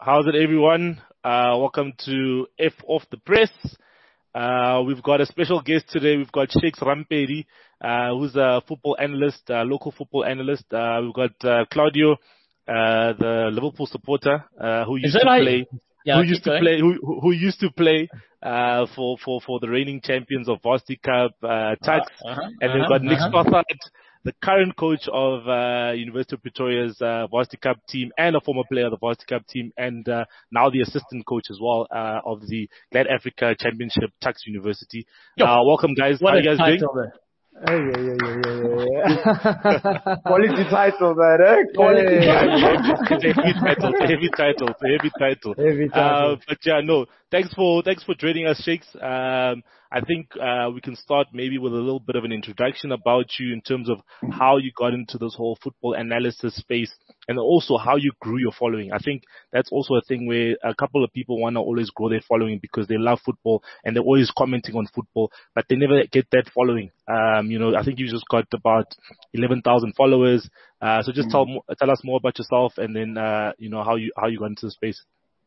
How's it, everyone? Welcome to F Off the Press. We've got a special guest today. We've got Shakes Rampedi, who's a football analyst, local football analyst. We've got Claudio, the Liverpool supporter, who used to play for the reigning champions of Varsity Cup, Tuks. And we've got Nick Stothard, the current coach of University of Pretoria's Varsity Cup team and a former player of the Varsity Cup team, and now the assistant coach as well of the Glad Africa Championship Tuks University. Welcome, guys. How are you guys doing? Quality title, man, eh? Quality title. It's a heavy title. But yeah, no. Thanks for joining us, Shakes. I think we can start maybe with a little bit of an introduction about you in terms of how you got into this whole football analysis space, and also how you grew your following. I think that's also a thing where a couple of people want to always grow their following because they love football and they're always commenting on football, but they never get that following. I think you just got about 11,000 followers. So just tell us more about yourself, and then how you got into the space.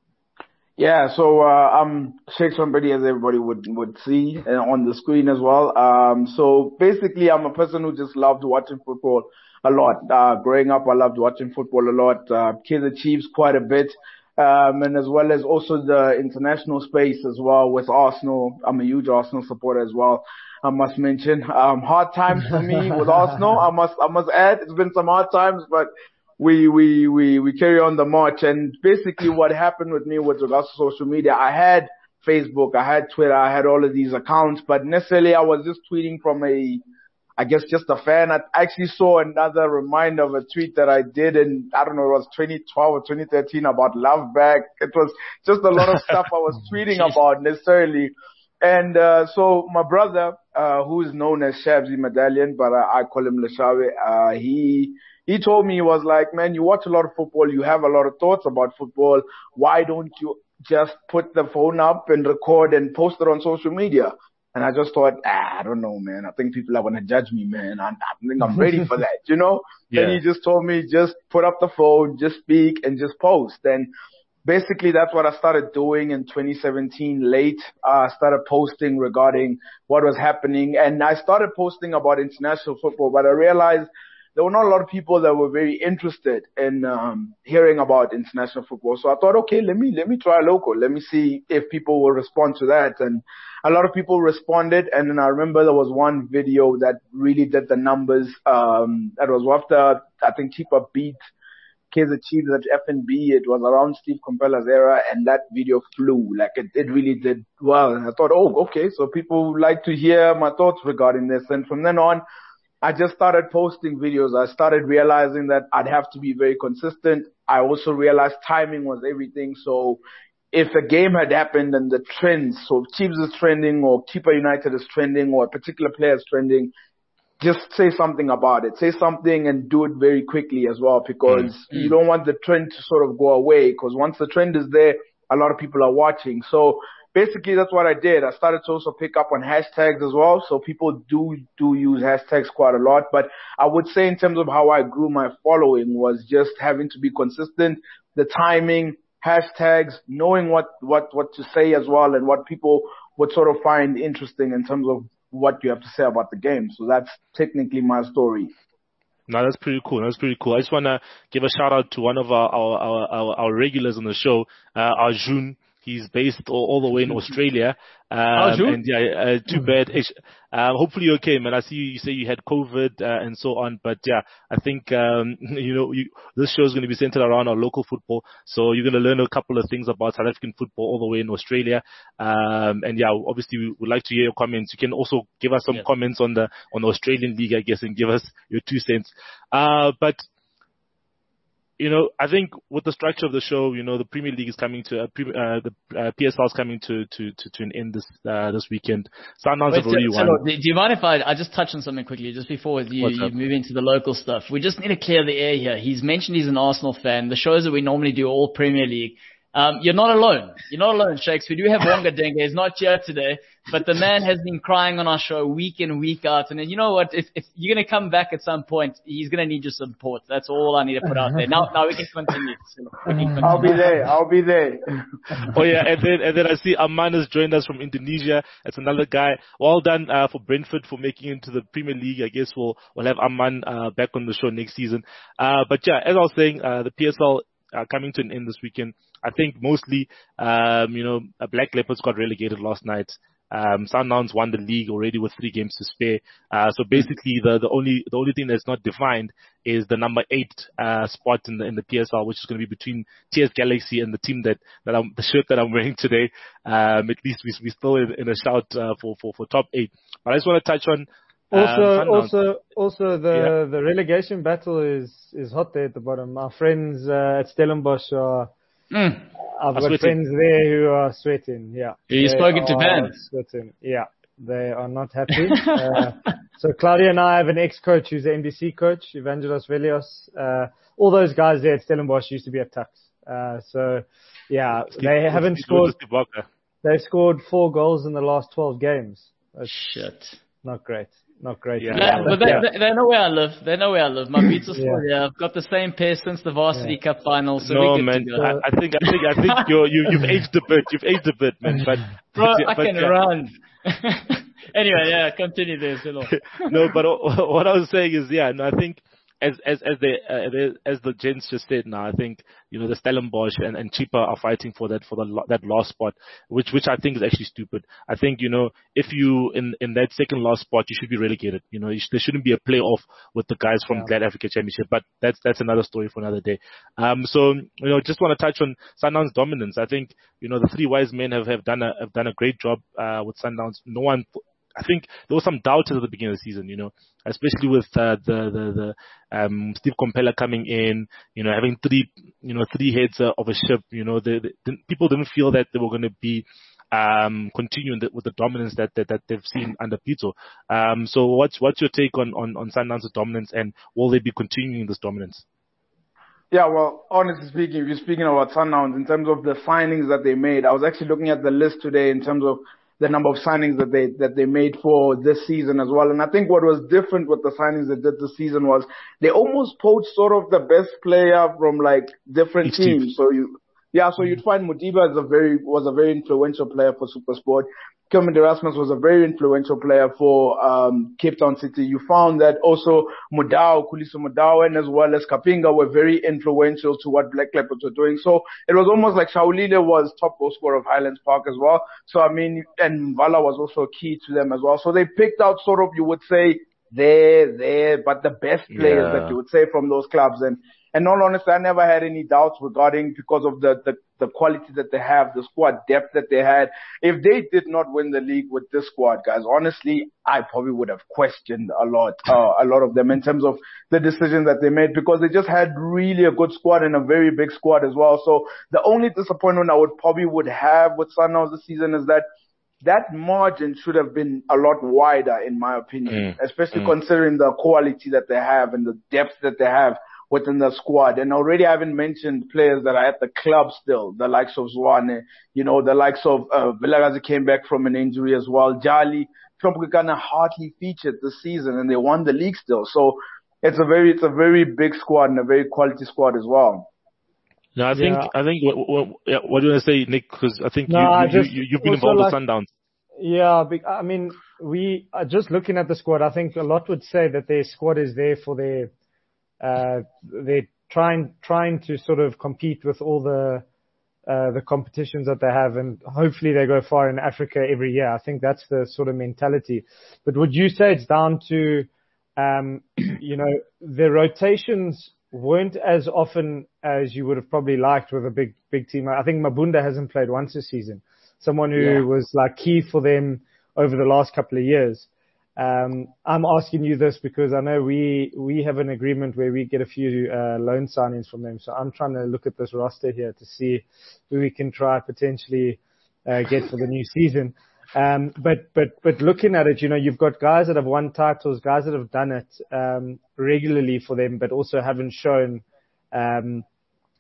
Yeah, so I'm Shakes Rampedi, as everybody would see on the screen as well. So basically, I'm a person who just loved watching football a lot. Growing up, I loved watching football a lot. Kaizer Chiefs quite a bit, and as well as also the international space as well with Arsenal. I'm a huge Arsenal supporter as well, I must mention. Hard times for me with Arsenal. I must add, it's been some hard times, but we carry on the march. And basically what happened with me with regards to social media, I had Facebook, I had Twitter, I had all of these accounts, but necessarily I was just tweeting from just a fan. I actually saw another reminder of a tweet that I did in, I don't know, it was 2012 or 2013 about Love Back. It was just a lot of stuff I was tweeting about necessarily. And so my brother, who is known as Shabzi Medallion, but I call him Leshawe, he told me, he was like, man, you watch a lot of football, you have a lot of thoughts about football. Why don't you just put the phone up and record and post it on social media? And I just thought, I don't know, man. I think people are going to judge me, man. I think I'm ready for that, Yeah. Then he just told me, just put up the phone, just speak and just post. And basically that's what I started doing in 2017 late. I started posting regarding what was happening. And I started posting about international football, but I realized there were not a lot of people that were very interested in hearing about international football. So I thought, okay, let me try local. Let me see if people will respond to that. And a lot of people responded. And then I remember there was one video that really did the numbers. That was after, I think, Keeper beat Kaizer Chiefs at FNB. It was around Steve Compella's era, and that video flew. Like it really did well. And I thought, oh, okay, so people like to hear my thoughts regarding this. And from then on, I just started posting videos. I started realizing that I'd have to be very consistent. I also realized timing was everything. So if a game had happened and the trends, so Chiefs is trending or Keeper United is trending or a particular player is trending, just say something about it. Say something and do it very quickly as well, because you don't want the trend to sort of go away, because once the trend is there, a lot of people are watching. So basically, that's what I did. I started to also pick up on hashtags as well. So people do use hashtags quite a lot. But I would say in terms of how I grew my following was just having to be consistent, the timing, hashtags, knowing what to say as well, and what people would sort of find interesting in terms of what you have to say about the game. So that's technically my story. No, that's pretty cool. I just want to give a shout out to one of our regulars on the show, Arjun. He's based all the way in Australia. And yeah, too bad. Hopefully you're okay, man. I see you say you had COVID and so on. But yeah, I think, this show is going to be centered around our local football. So you're going to learn a couple of things about South African football all the way in Australia. And yeah, obviously we would like to hear your comments. You can also give us some comments on the Australian League, I guess, and give us your 2 cents. But I think with the structure of the show, the Premier League is coming to the PSL is coming to an end this weekend. Sundowns have already won. Do you mind if I just touch on something quickly just before you move into the local stuff? We just need to clear the air here. He's mentioned he's an Arsenal fan. The shows that we normally do are all Premier League. You're not alone. You're not alone, Shakes. We do have Wonga Denge. He's not here today, but the man has been crying on our show week in, week out. And then, you know what? If you're going to come back at some point, he's going to need your support. That's all I need to put out there. Now we can continue. I'll be there. Oh yeah, and then I see Aman has joined us from Indonesia. That's another guy. Well done for Brentford for making it into the Premier League. I guess we'll have Aman back on the show next season. But yeah, as I was saying, the PSL coming to an end this weekend. I think mostly, Black Leopards got relegated last night. Sundowns won the league already with 3 games to spare. So basically, the only thing that's not defined is the number 8 spot in the PSL, which is going to be between TS Galaxy and the team the shirt that I'm wearing today. At least we're still in a shout for top 8. But I just want to touch on. The relegation battle is hot there at the bottom. Our friends at Stellenbosch are. I've got friends there who are sweating. Yeah, you spoken to Ben. Sweating. Yeah, they are not happy. So Claudia and I have an ex-coach who's the NBC coach, Evangelos Velios. All those guys there at Stellenbosch used to be at Tux. They haven't scored. They've scored 4 goals in the last 12 games. That's Shit. Not great. Not great. Yeah, but they know where I live. They know where I live. My pizza's still here. I've got the same pair since the Varsity Cup final. So no, man. I think you've aged a bit. You've aged a bit, man. But I can run. Anyway, continue there. No, but what I was saying is, I think as the gents just said now, I think, the Stellenbosch and Chippa are fighting for that last spot, which I think is actually stupid. I think, if you in that second last spot, you should be relegated. There shouldn't be a playoff with the guys from Glad Africa Championship, but that's another story for another day. Just want to touch on Sundowns' dominance. I think, the 3 wise men have done a great job with Sundowns. I think there was some doubters at the beginning of the season, especially with the Steve Compella coming in, having 3 heads of a ship. People didn't feel that they were going to be continuing with the dominance that they've seen under Pito. So what's your take on Sundowns' dominance, and will they be continuing this dominance? Yeah, well, honestly speaking, if you're speaking about Sundowns in terms of the signings that they made, I was actually looking at the list today in terms of the number of signings that they made for this season as well. And I think what was different with the signings they did this season was they almost poached sort of the best player from like different teams. So you'd find Modiba was a very influential player for SuperSport. Kermit Erasmus was a very influential player for Cape Town City. You found that also Khuliso Mudau, and as well as Kapinga were very influential to what Black Leopards were doing. So it was almost like Shaulile was top goal scorer of Highlands Park as well. So and Vala was also key to them as well. So they picked out sort of, you would say, but the best players that you would say from those clubs. And in all honesty, I never had any doubts regarding because of the quality that they have, the squad depth that they had. If they did not win the league with this squad, guys, honestly, I probably would have questioned a lot of them in terms of the decision that they made, because they just had really a good squad and a very big squad as well. So the only disappointment I would have with Sundowns this season is that margin should have been a lot wider, in my opinion, especially considering the quality that they have and the depth that they have within the squad. And already I haven't mentioned players that are at the club still, the likes of Zwane, the likes of Vilakazi came back from an injury as well. Jali, Trumpkana hardly featured this season, and they won the league still. So it's a very big squad and a very quality squad as well. No, I think what do you want to say, Nick? Because I think you've been involved with Sundowns. Yeah, I mean, we are just looking at the squad. I think a lot would say that their squad is there for they're trying to sort of compete with all the competitions that they have, and hopefully they go far in Africa every year. I think that's the sort of mentality. But would you say it's down to, the rotations weren't as often as you would have probably liked with a big team? I think Mabunda hasn't played once this season. Someone who was like key for them over the last couple of years. I'm asking you this because I know we have an agreement where we get a few loan signings from them. So I'm trying to look at this roster here to see who we can try potentially get for the new season. But looking at it, you've got guys that have won titles, guys that have done it regularly for them, but also haven't shown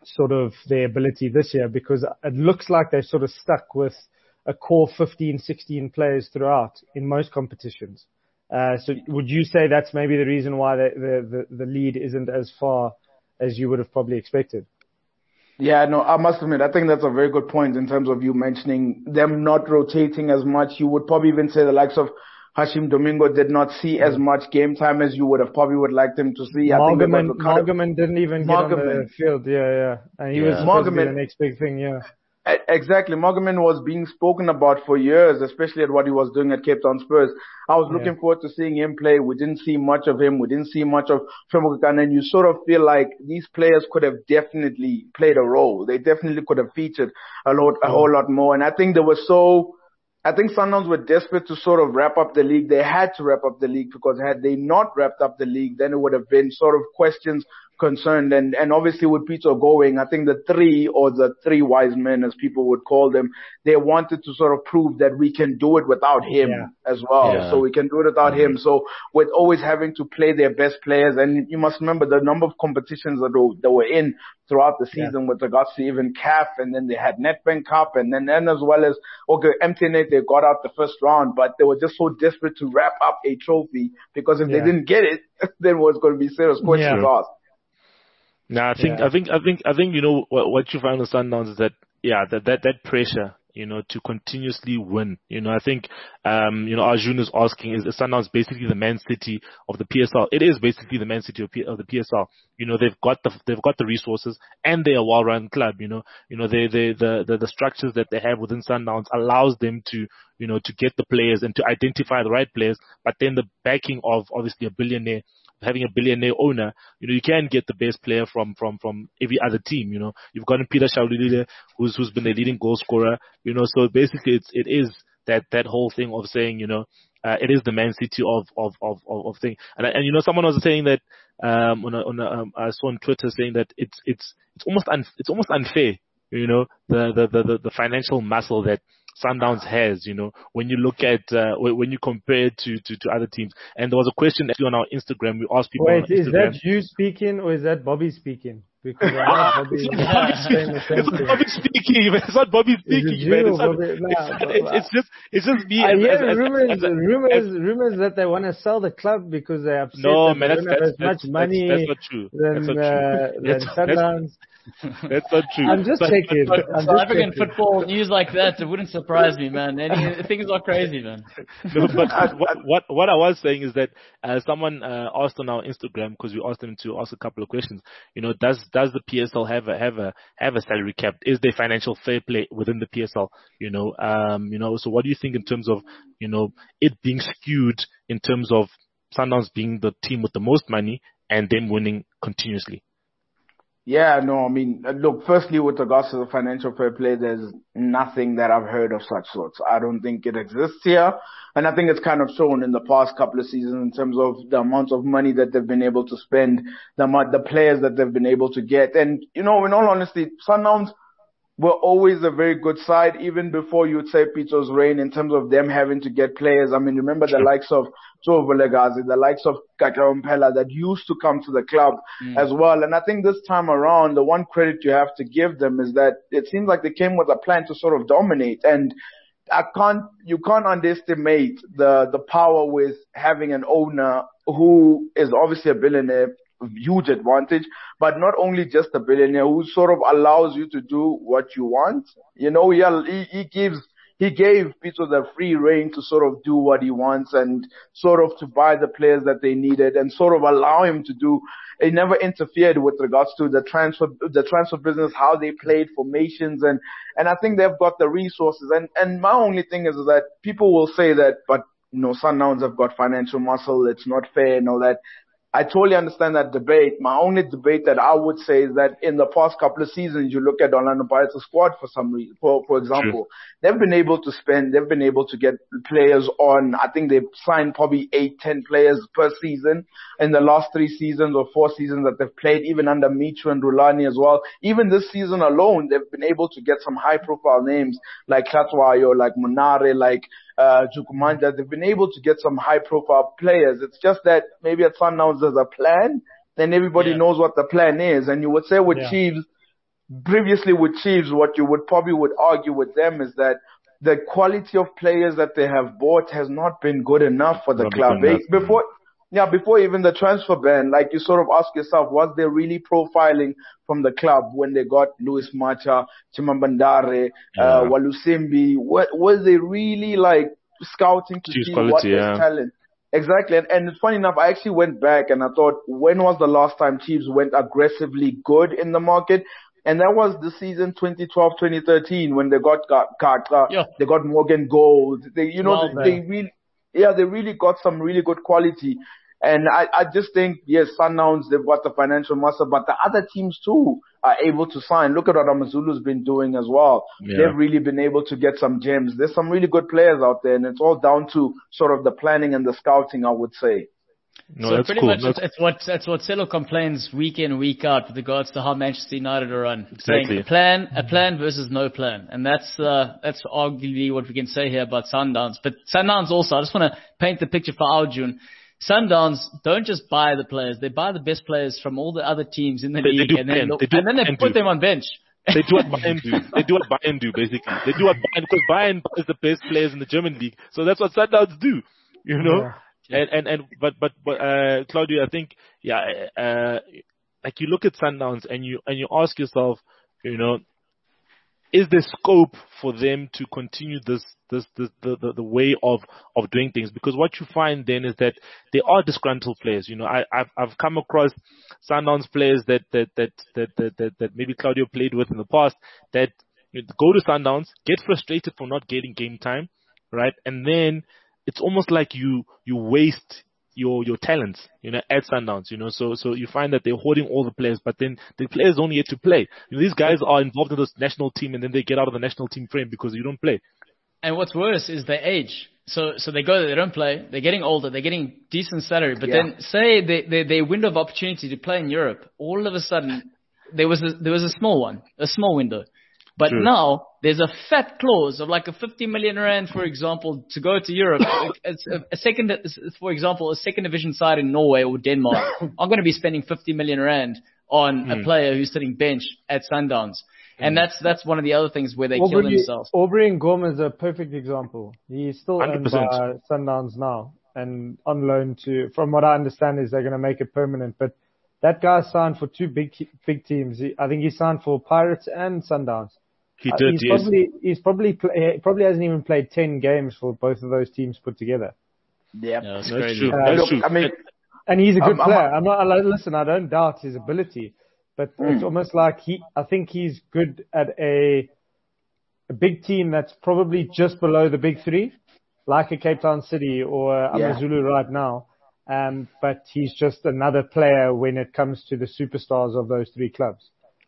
sort of their ability this year, because it looks like they're sort of stuck with a core 15, 16 players throughout in most competitions. So would you say that's maybe the reason why the lead isn't as far as you would have probably expected? Yeah, no, I must admit, I think that's a very good point in terms of you mentioning them not rotating as much. You would probably even say the likes of Hashim Domingo did not see as much game time as you would have probably would like them to see. Margaman didn't even get on the field. Yeah. And he was supposed to be the next big thing, yeah. Exactly. Morgan was being spoken about for years, especially at what he was doing at Cape Town Spurs. I was looking forward to seeing him play. We didn't see much of him. We didn't see much of Femokakane, and you sort of feel like these players could have definitely played a role. They definitely could have featured a whole lot more. And I think Sundowns were desperate to sort of wrap up the league. They had to wrap up the league, because had they not wrapped up the league, then it would have been sort of questions concerned. And obviously with Peter going, I think the three wise men, as people would call them, they wanted to sort of prove that we can do it without him as well. Yeah. So we can do it without him. So with always having to play their best players, and you must remember the number of competitions that were in throughout the season with regards to even CAF, and then they had Nedbank Cup, and then as well as, MTN, they got out the first round, but they were just so desperate to wrap up a trophy, because if they didn't get it, then was going to be serious questions asked. No, I think, you know, what you find with Sundowns is that, that pressure, you know, to continuously win. You know, I think, Arjun is asking, is Sundowns basically the Man City of the PSL? It is basically the Man City of the PSL. You know, they've got the resources, and they're a well-run club. The structures that they have within Sundowns allows them to, you know, to get the players and to identify the right players, but then the backing of obviously having a billionaire owner, you know, you can get the best player from every other team. You know, you've got Peter Shaulilile, who's been a leading goal scorer. You know, so basically it is that whole thing of saying, you know, it is the Man City of thing. And you know, someone was saying that I saw on Twitter saying that it's almost unfair. You know, the financial muscle that Sundowns has, you know, when you look at, when you compare it to other teams. And there was a question actually on our Instagram. We asked people on Instagram. Is that you speaking, or is that Bobby speaking? Because it's not Bobby speaking, man. It's not Bobby speaking, man. It's just me. I hear rumors that they want to sell the club because they're upset. No, man, that's as much money. That's not true. Than Sundowns. That's not true. I'm just checking. African football news like that, it wouldn't surprise me, man. Things are crazy, man. No, but what I was saying is that someone asked on our Instagram, because we asked them to ask a couple of questions. You know, does the PSL have a salary cap? Is there financial fair play within the PSL? You know, so what do you think in terms of, you know, it being skewed in terms of Sundowns being the team with the most money and them winning continuously? Yeah, no, I mean, look, firstly, with regards to the financial fair play, there's nothing that I've heard of such sorts. I don't think it exists here. And I think it's kind of shown in the past couple of seasons in terms of the amount of money that they've been able to spend, the players that they've been able to get. And, you know, in all honesty, Sundowns were always a very good side, even before you would say Peter's reign, in terms of them having to get players. I mean, remember the likes of Joe Velegazi, the likes of Kakarampela that used to come to the club as well. And I think this time around, the one credit you have to give them is that it seems like they came with a plan to sort of dominate. And you can't underestimate the power with having an owner who is obviously a billionaire, huge advantage, but not only just a billionaire, who sort of allows you to do what you want. You know, he gave Peter the free reign to sort of do what he wants, and sort of to buy the players that they needed, and sort of allow him to do. He never interfered with regards to the transfer business, how they played formations, and I think they've got the resources. And my only thing is that people will say that, but you know, Sundowns have got financial muscle, it's not fair and all that. I totally understand that debate. My only debate that I would say is that in the past couple of seasons, you look at Orlando Pirates' squad for some reason, for example, they've been able to get players on. I think they've signed probably 8-10 players per season in the last 3 seasons or 4 seasons that they've played, even under Michu and Rulani as well. Even this season alone, they've been able to get some high profile names like Katwayo, like Munare, like Jukumanja. They've been able to get some high profile players. It's just that maybe at Sundowns there's a plan, then everybody knows what the plan is. And you would say with Chiefs, previously with Chiefs, what you would probably argue with them is that the quality of players that they have bought has not been good enough for the club. Before even the transfer ban, like you sort of ask yourself, was they really profiling from the club when they got Luis Mata, Chimamandare, Walusimbi? Was they really like scouting to see what was talent? Exactly. And it's funny enough, I actually went back and I thought, when was the last time Chiefs went aggressively good in the market? And that was the season 2012-2013 when they got Kaka, they got Morgan Gold. They really got some really good quality. And I just think, yes, Sundowns, they've got the financial muscle, but the other teams too are able to sign. Look at what Amazulu's been doing as well. Yeah. They've really been able to get some gems. There's some really good players out there, and it's all down to sort of the planning and the scouting, I would say. No, so pretty much that's what Celo complains week in, week out with regards to how Manchester United are run. Exactly. Saying a plan versus no plan. And that's arguably what we can say here about Sundowns. But Sundowns also, I just want to paint the picture for Arjun. Sundowns don't just buy the players, they buy the best players from all the other teams in the league and then put them on bench. They do what Bayern do. They do what Bayern do, basically. They do what Bayern, because Bayern is the best players in the German league. So that's what Sundowns do, you know? Yeah. But Claudio, I think, like you look at Sundowns and you ask yourself, you know, is there scope for them to continue the way of doing things? Because what you find then is that they are disgruntled players. You know, I've come across Sundowns players that maybe Claudio played with in the past that go to Sundowns, get frustrated for not getting game time, right? And then it's almost like you waste your talents, you know, at Sundowns, you know, so you find that they're hoarding all the players, but then the players don't get to play. You know, these guys are involved in this national team and then they get out of the national team frame because you don't play. And what's worse is their age. So they go there, they don't play, they're getting older, they're getting decent salary, but then say their window of opportunity to play in Europe, all of a sudden there was a small window. But now there's a fat clause of like a 50 million rand, for example, to go to Europe. a second division side in Norway or Denmark are going to be spending 50 million rand on a player who's sitting bench at Sundowns. And that's one of the other things where they kill themselves. Aubrey Ngoma is a perfect example. He's still owned by Sundowns now and on loan to, from what I understand, is they're going to make it permanent. But that guy signed for two big teams. I think he signed for Pirates and Sundowns. He did, He probably hasn't even played 10 games for both of those teams put together. Yeah, that's crazy. That's true. I mean, and he's a good player. I don't doubt his ability, but it's almost like I think he's good at a big team that's probably just below the big three, like a Cape Town City or Amazulu right now. But he's just another player when it comes to the superstars of those three clubs.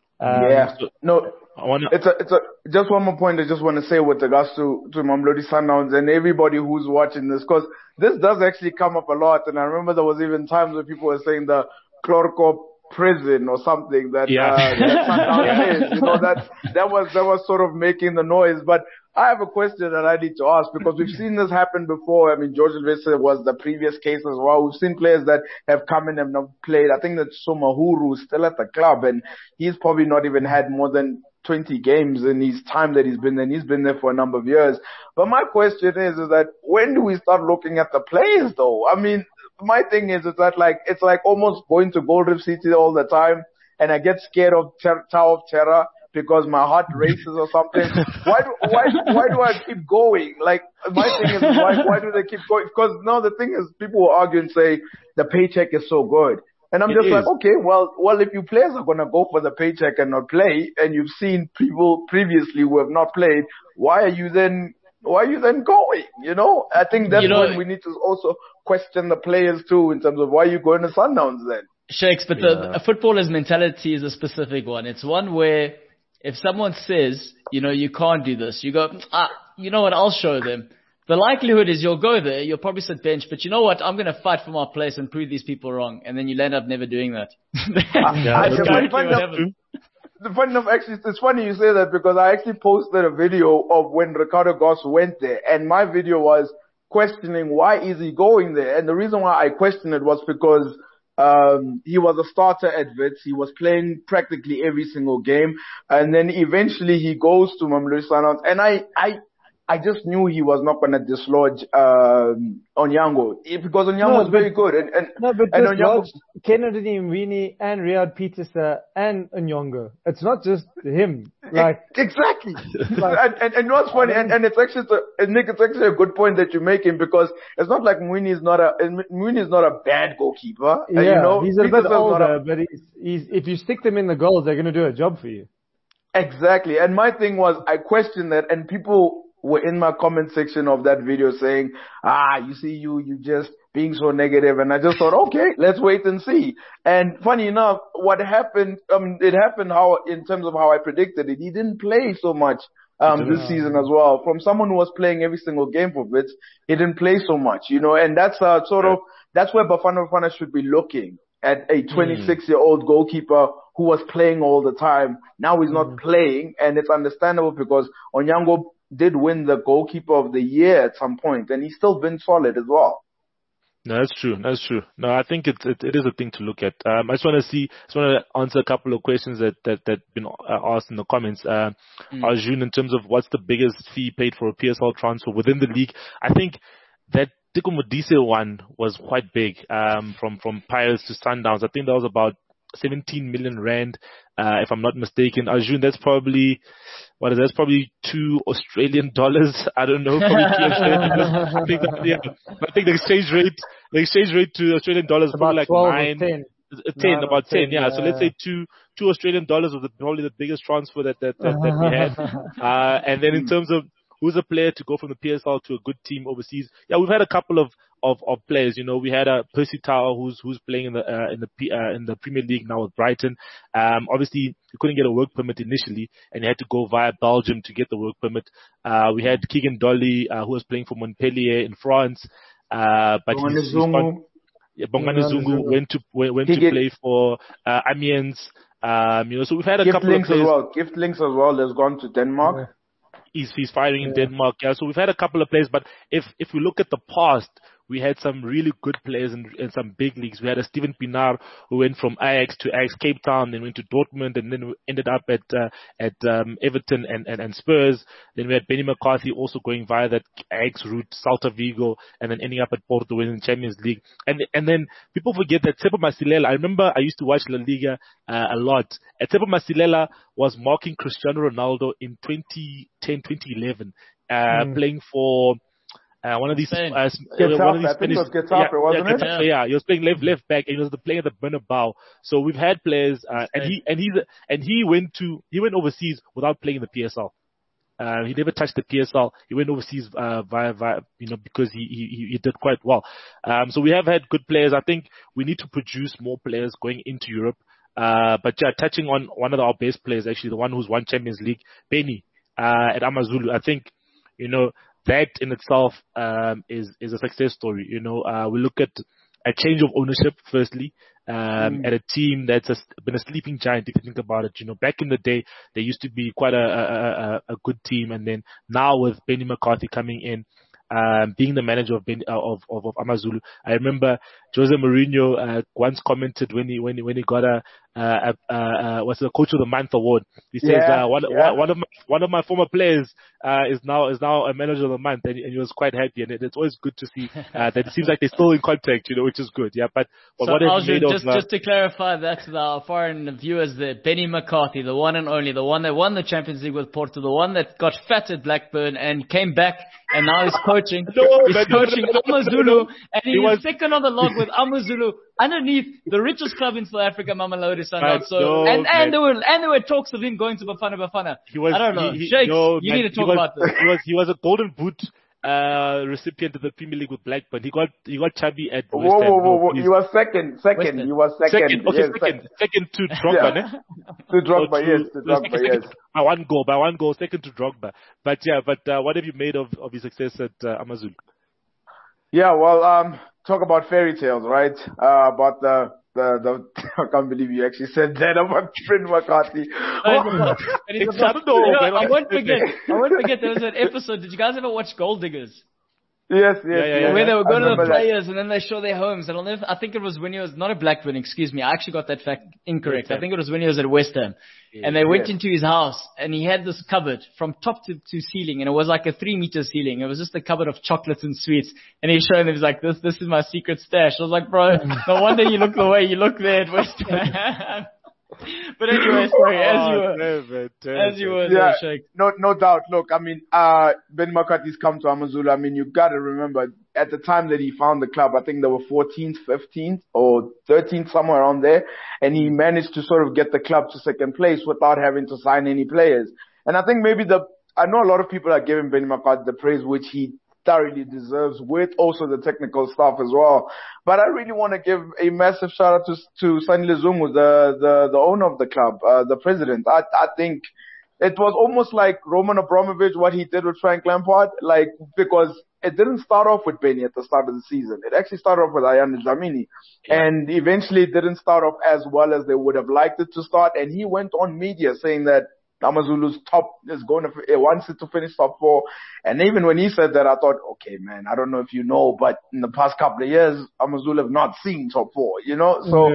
Just one more point I just want to say with regards to Mamelodi Sundowns and everybody who's watching this, because this does actually come up a lot, and I remember there was even times where people were saying the Chlorkop prison or something that Sundowns is. You know, that was sort of making the noise. But I have a question that I need to ask, because we've seen this happen before. I mean, George Vissel was the previous case as well. We've seen players that have come in and not played. I think that Somahuru is still at the club, and he's probably not even had more than 20 games in his time that he's been there, and he's been there for a number of years. But my question is that when do we start looking at the players though? I mean, my thing is that it's like almost going to Gold Reef City all the time, and I get scared of Tower of Terror because my heart races or something. Why do I keep going? Like, my thing is, why do they keep going? Because now the thing is, people will argue and say the paycheck is so good. And I'm just like, okay, well, if you players are going to go for the paycheck and not play, and you've seen people previously who have not played, why are you then going? You know, I think that's when we need to also question the players too, in terms of why you're going to Sundowns then. Shakes, but a footballer's mentality is a specific one. It's one where if someone says, you know, you can't do this, you go, you know what, I'll show them. The likelihood is you'll go there, you'll probably sit bench, but you know what, I'm going to fight for my place and prove these people wrong, and then you'll end up never doing that. It's funny you say that, because I actually posted a video of when Ricardo Goss went there, and my video was questioning why is he going there, and the reason why I questioned it was because He was a starter at Wits. He was playing practically every single game. And then eventually he goes to Mamelodi Sundowns. And I just knew he was not going to dislodge Onyango because Onyango was very good. And Onyango, Kennedy Mwini and Riyad Peterson and Onyango. It's not just him. Like exactly. and what's funny, and it's actually Nick, it's actually a good point that you're making because it's not like Mwini is not a bad goalkeeper. Yeah, you know, he's a bit older, but he's if you stick them in the goals, they're going to do a job for you. Exactly. And my thing was, I questioned that, and people were in my comment section of that video saying, you see, you just being so negative. And I just thought, okay, let's wait and see. And funny enough, what happened, it happened in terms of how I predicted it. He didn't play so much, this season as well. From someone who was playing every single game for Wits, he didn't play so much, you know, and that's that's where Bafana Bafana should be looking at a 26-year-old goalkeeper who was playing all the time. Now he's not playing, and it's understandable because Onyango did win the goalkeeper of the year at some point, and he's still been solid as well. No, that's true. That's true. No, I think it is a thing to look at. I just want to answer a couple of questions that been asked in the comments. Arjun, in terms of what's the biggest fee paid for a PSL transfer within the league, I think that Teko Modise one was quite big. From Pirates to Sundowns, I think that was about 17 million rand, if I'm not mistaken. Arjun, that's probably, that's probably $2 Australian. I don't know, probably $2 Australian. I think the exchange rate to Australian dollars is probably like 9, 10, about 10, yeah. So let's say $2 Australian was probably the biggest transfer that we had. And then in terms of who's a player to go from the PSL to a good team overseas, yeah, we've had a couple of players. You know, we had Percy Tau who's playing in the Premier League now with Brighton. Obviously he couldn't get a work permit initially, and he had to go via Belgium to get the work permit. We had Keegan Dolly who was playing for Montpellier in France, but Bongani Zungu went to play for Amiens. You know, so we've had a couple of players. Gift Links as well has gone to Denmark. Yeah. He's firing in Denmark, yeah. So we've had a couple of players, but if we look at the past, we had some really good players in some big leagues. We had a Steven Pienaar who went from Ajax to Ajax Cape Town, then went to Dortmund, and then ended up at Everton and Spurs. Then we had Benny McCarthy also going via that Ajax route, Celta Vigo, and then ending up at Porto winning the Champions League. And then people forget that Tsepo Masilela, I remember I used to watch La Liga a lot. Tsepo Masilela was marking Cristiano Ronaldo in 2010, 2011, playing for one of these Spanish, Getafe, wasn't it? Yeah, he was playing left back, and he was playing at the Bernabeu. So we've had players, and he went overseas without playing in the PSL. He never touched the PSL. He went overseas via because he did quite well. So we have had good players. I think we need to produce more players going into Europe. But yeah, touching on one of our best players, actually the one who's won Champions League, Benny at AmaZulu. I think that in itself is a success story. We look at a change of ownership, firstly, at a team that's been a sleeping giant, if you think about it. Back in the day, they used to be quite a good team, and then now with Benny McCarthy coming in, being the manager of AmaZulu, I remember Jose Mourinho once commented when he got what's the Coach of the Month award. He says one of my former players is now a manager of the month, and he was quite happy. And it's always good to see that it seems like they're still in contact, which is good. Yeah, but so what have you made of? Just to clarify that to our foreign viewers, there, Benny McCarthy, the one and only, the one that won the Champions League with Porto, the one that got fat at Blackburn and came back, and now he's coaching. He's coaching AmaZulu, and he was second on the log with AmaZulu underneath the richest club in South Africa, Mamelodi Sundowns. There were talks of him going to Bafana Bafana. I don't know. Shakes, you need to talk about this. He was a Golden Boot recipient of the Premier League with Blackburn. He got chubby at West Ham. Whoa. He was second. He was second. Second to Drogba, yeah. To Drogba, yes. By one goal, second to Drogba. But what have you made of his success at AmaZulu? Yeah, well, talk about fairy tales, right? About the I can't believe you actually said that about Benny McCarthy. I won't forget. There was an episode. Did you guys ever watch Gold Diggers? Yes. Where they would go to the players and then they show their homes. And I think it was when he was not a Blackburn, excuse me. I actually got that fact incorrect. I think it was when he was at West Ham. And they went into his house and he had this cupboard from top to ceiling, and it was like a 3-meter ceiling. It was just a cupboard of chocolates and sweets. And he showed them, he was like, this is my secret stash. I was like, bro, no wonder you look the way you look there at West Ham. But anyway, sorry, as you were, Sheikh. No doubt. Look, I mean, Benny McCarthy's come to Amazulu. I mean, you've got to remember, at the time that he found the club, I think they were 14th, 15th, or 13th, somewhere around there, and he managed to sort of get the club to second place without having to sign any players. And I think maybe I know a lot of people are giving Benny McCarthy the praise which he thoroughly deserves, with also the technical staff as well. But I really want to give a massive shout out to Sonny Lizungu, the owner of the club, the president. I think it was almost like Roman Abramovich, what he did with Frank Lampard, because it didn't start off with Benny at the start of the season. It actually started off with Ayanda Dlamini. And eventually it didn't start off as well as they would have liked it to start. And he went on media saying that Amazulu's wants it to finish top 4. And even when he said that, I thought, okay, man, I don't know if you know, but in the past couple of years, Amazulu have not seen top 4, So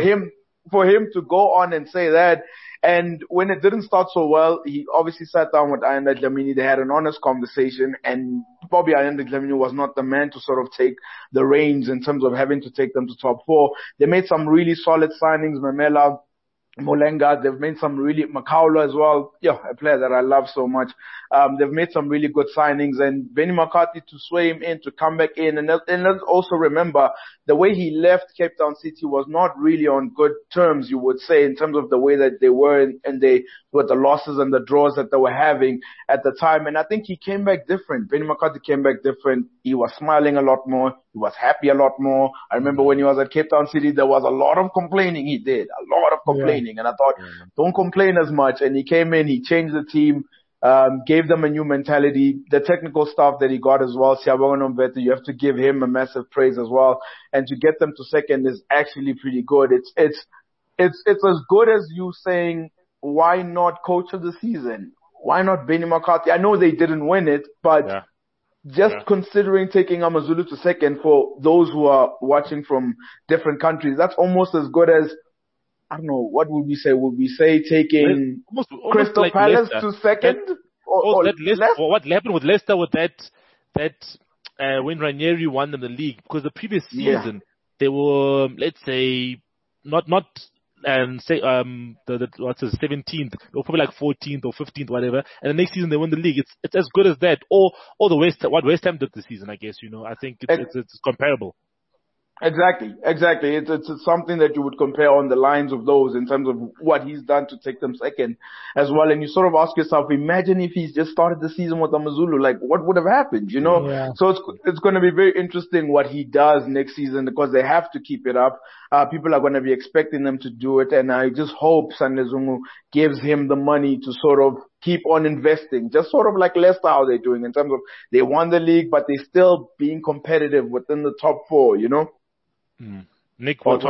for him to go on and say that, and when it didn't start so well, he obviously sat down with Ayanda Dlamini. They had an honest conversation, and Bobby Ayanda Dlamini was not the man to sort of take the reins in terms of having to take them to top 4. They made some really solid signings, Mamela, Molenga, they've made some really, Makaula as well, a player that I love so much. They've made some really good signings, and Benny McCarthy to sway him in, to come back in, and let's also remember the way he left Cape Town City was not really on good terms, you would say, in terms of the way that they were, and with the losses and the draws that they were having at the time. And I think he came back different. Benny McCarthy came back different. He was smiling a lot more. He was happy a lot more. I remember when he was at Cape Town City, there was a lot of complaining he did. A lot of complaining. And I thought, don't complain as much. And he came in, he changed the team, gave them a new mentality. The technical staff that he got as well, Siyabonga Nomvete, you have to give him a massive praise as well. And to get them to second is actually pretty good. It's as good as you saying, why not coach of the season? Why not Benny McCarthy? I know they didn't win it, but considering taking Amazulu to second, for those who are watching from different countries, that's almost as good as, I don't know, what would we say? Would we say taking almost Crystal like Palace Leicester. To second? What happened with Leicester with that when Ranieri won them the league? Because the previous season, they were, let's say, not and say what's it, 17th, or probably like 14th or 15th, whatever. And the next season they win the league. It's as good as that, or what West Ham did this season, I guess. I think it's comparable. Exactly. It's something that you would compare on the lines of those in terms of what he's done to take them second as well. And you sort of ask yourself, imagine if he's just started the season with Amazulu, like what would have happened, Yeah. So it's going to be very interesting what he does next season, because they have to keep it up. People are going to be expecting them to do it. And I just hope Sonny Lizungu gives him the money to sort of keep on investing, just sort of like Leicester, how they're doing in terms of they won the league, but they're still being competitive within the top 4, Nick, what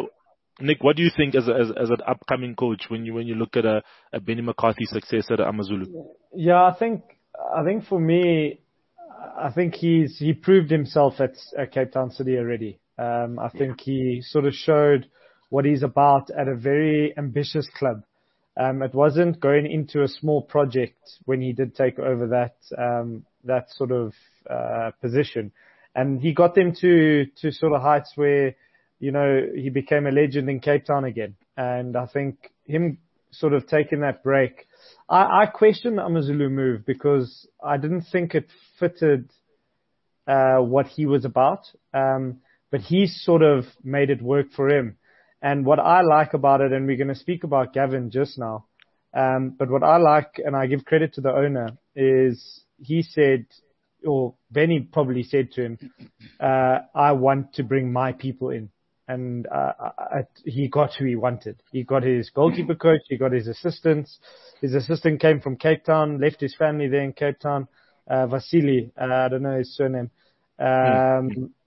do you think as an upcoming coach when you look at a Benny McCarthy successor at Amazulu? Yeah, I think for me, I think he proved himself at Cape Town City already. I think he sort of showed what he's about at a very ambitious club. It wasn't going into a small project when he did take over that sort of position. And he got them to sort of heights where, he became a legend in Cape Town again. And I think him sort of taking that break, I questioned the Amazulu move because I didn't think it fitted what he was about. But he sort of made it work for him. And what I like about it, and we're going to speak about Gavin just now, but what I like, and I give credit to the owner, is he said, or Benny probably said to him, I want to bring my people in. And he got who he wanted. He got his goalkeeper coach, he got his assistants. His assistant came from Cape Town, left his family there in Cape Town. Vasily, I don't know his surname. I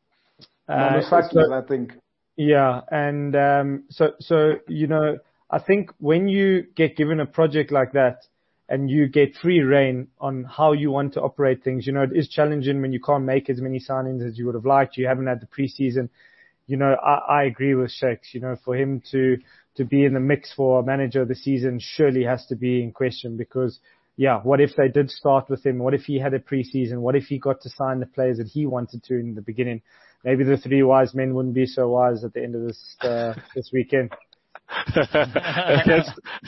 think. Yeah, and so I think when you get given a project like that, and you get free reign on how you want to operate things. You know, it is challenging when you can't make as many signings as you would have liked. You haven't had the preseason. You know, I agree with Shakes. You know, for him to be in the mix for manager of the season surely has to be in question, because, yeah, what if they did start with him? What if he had a preseason? What if he got to sign the players that he wanted to in the beginning? Maybe the three wise men wouldn't be so wise at the end of this weekend. That's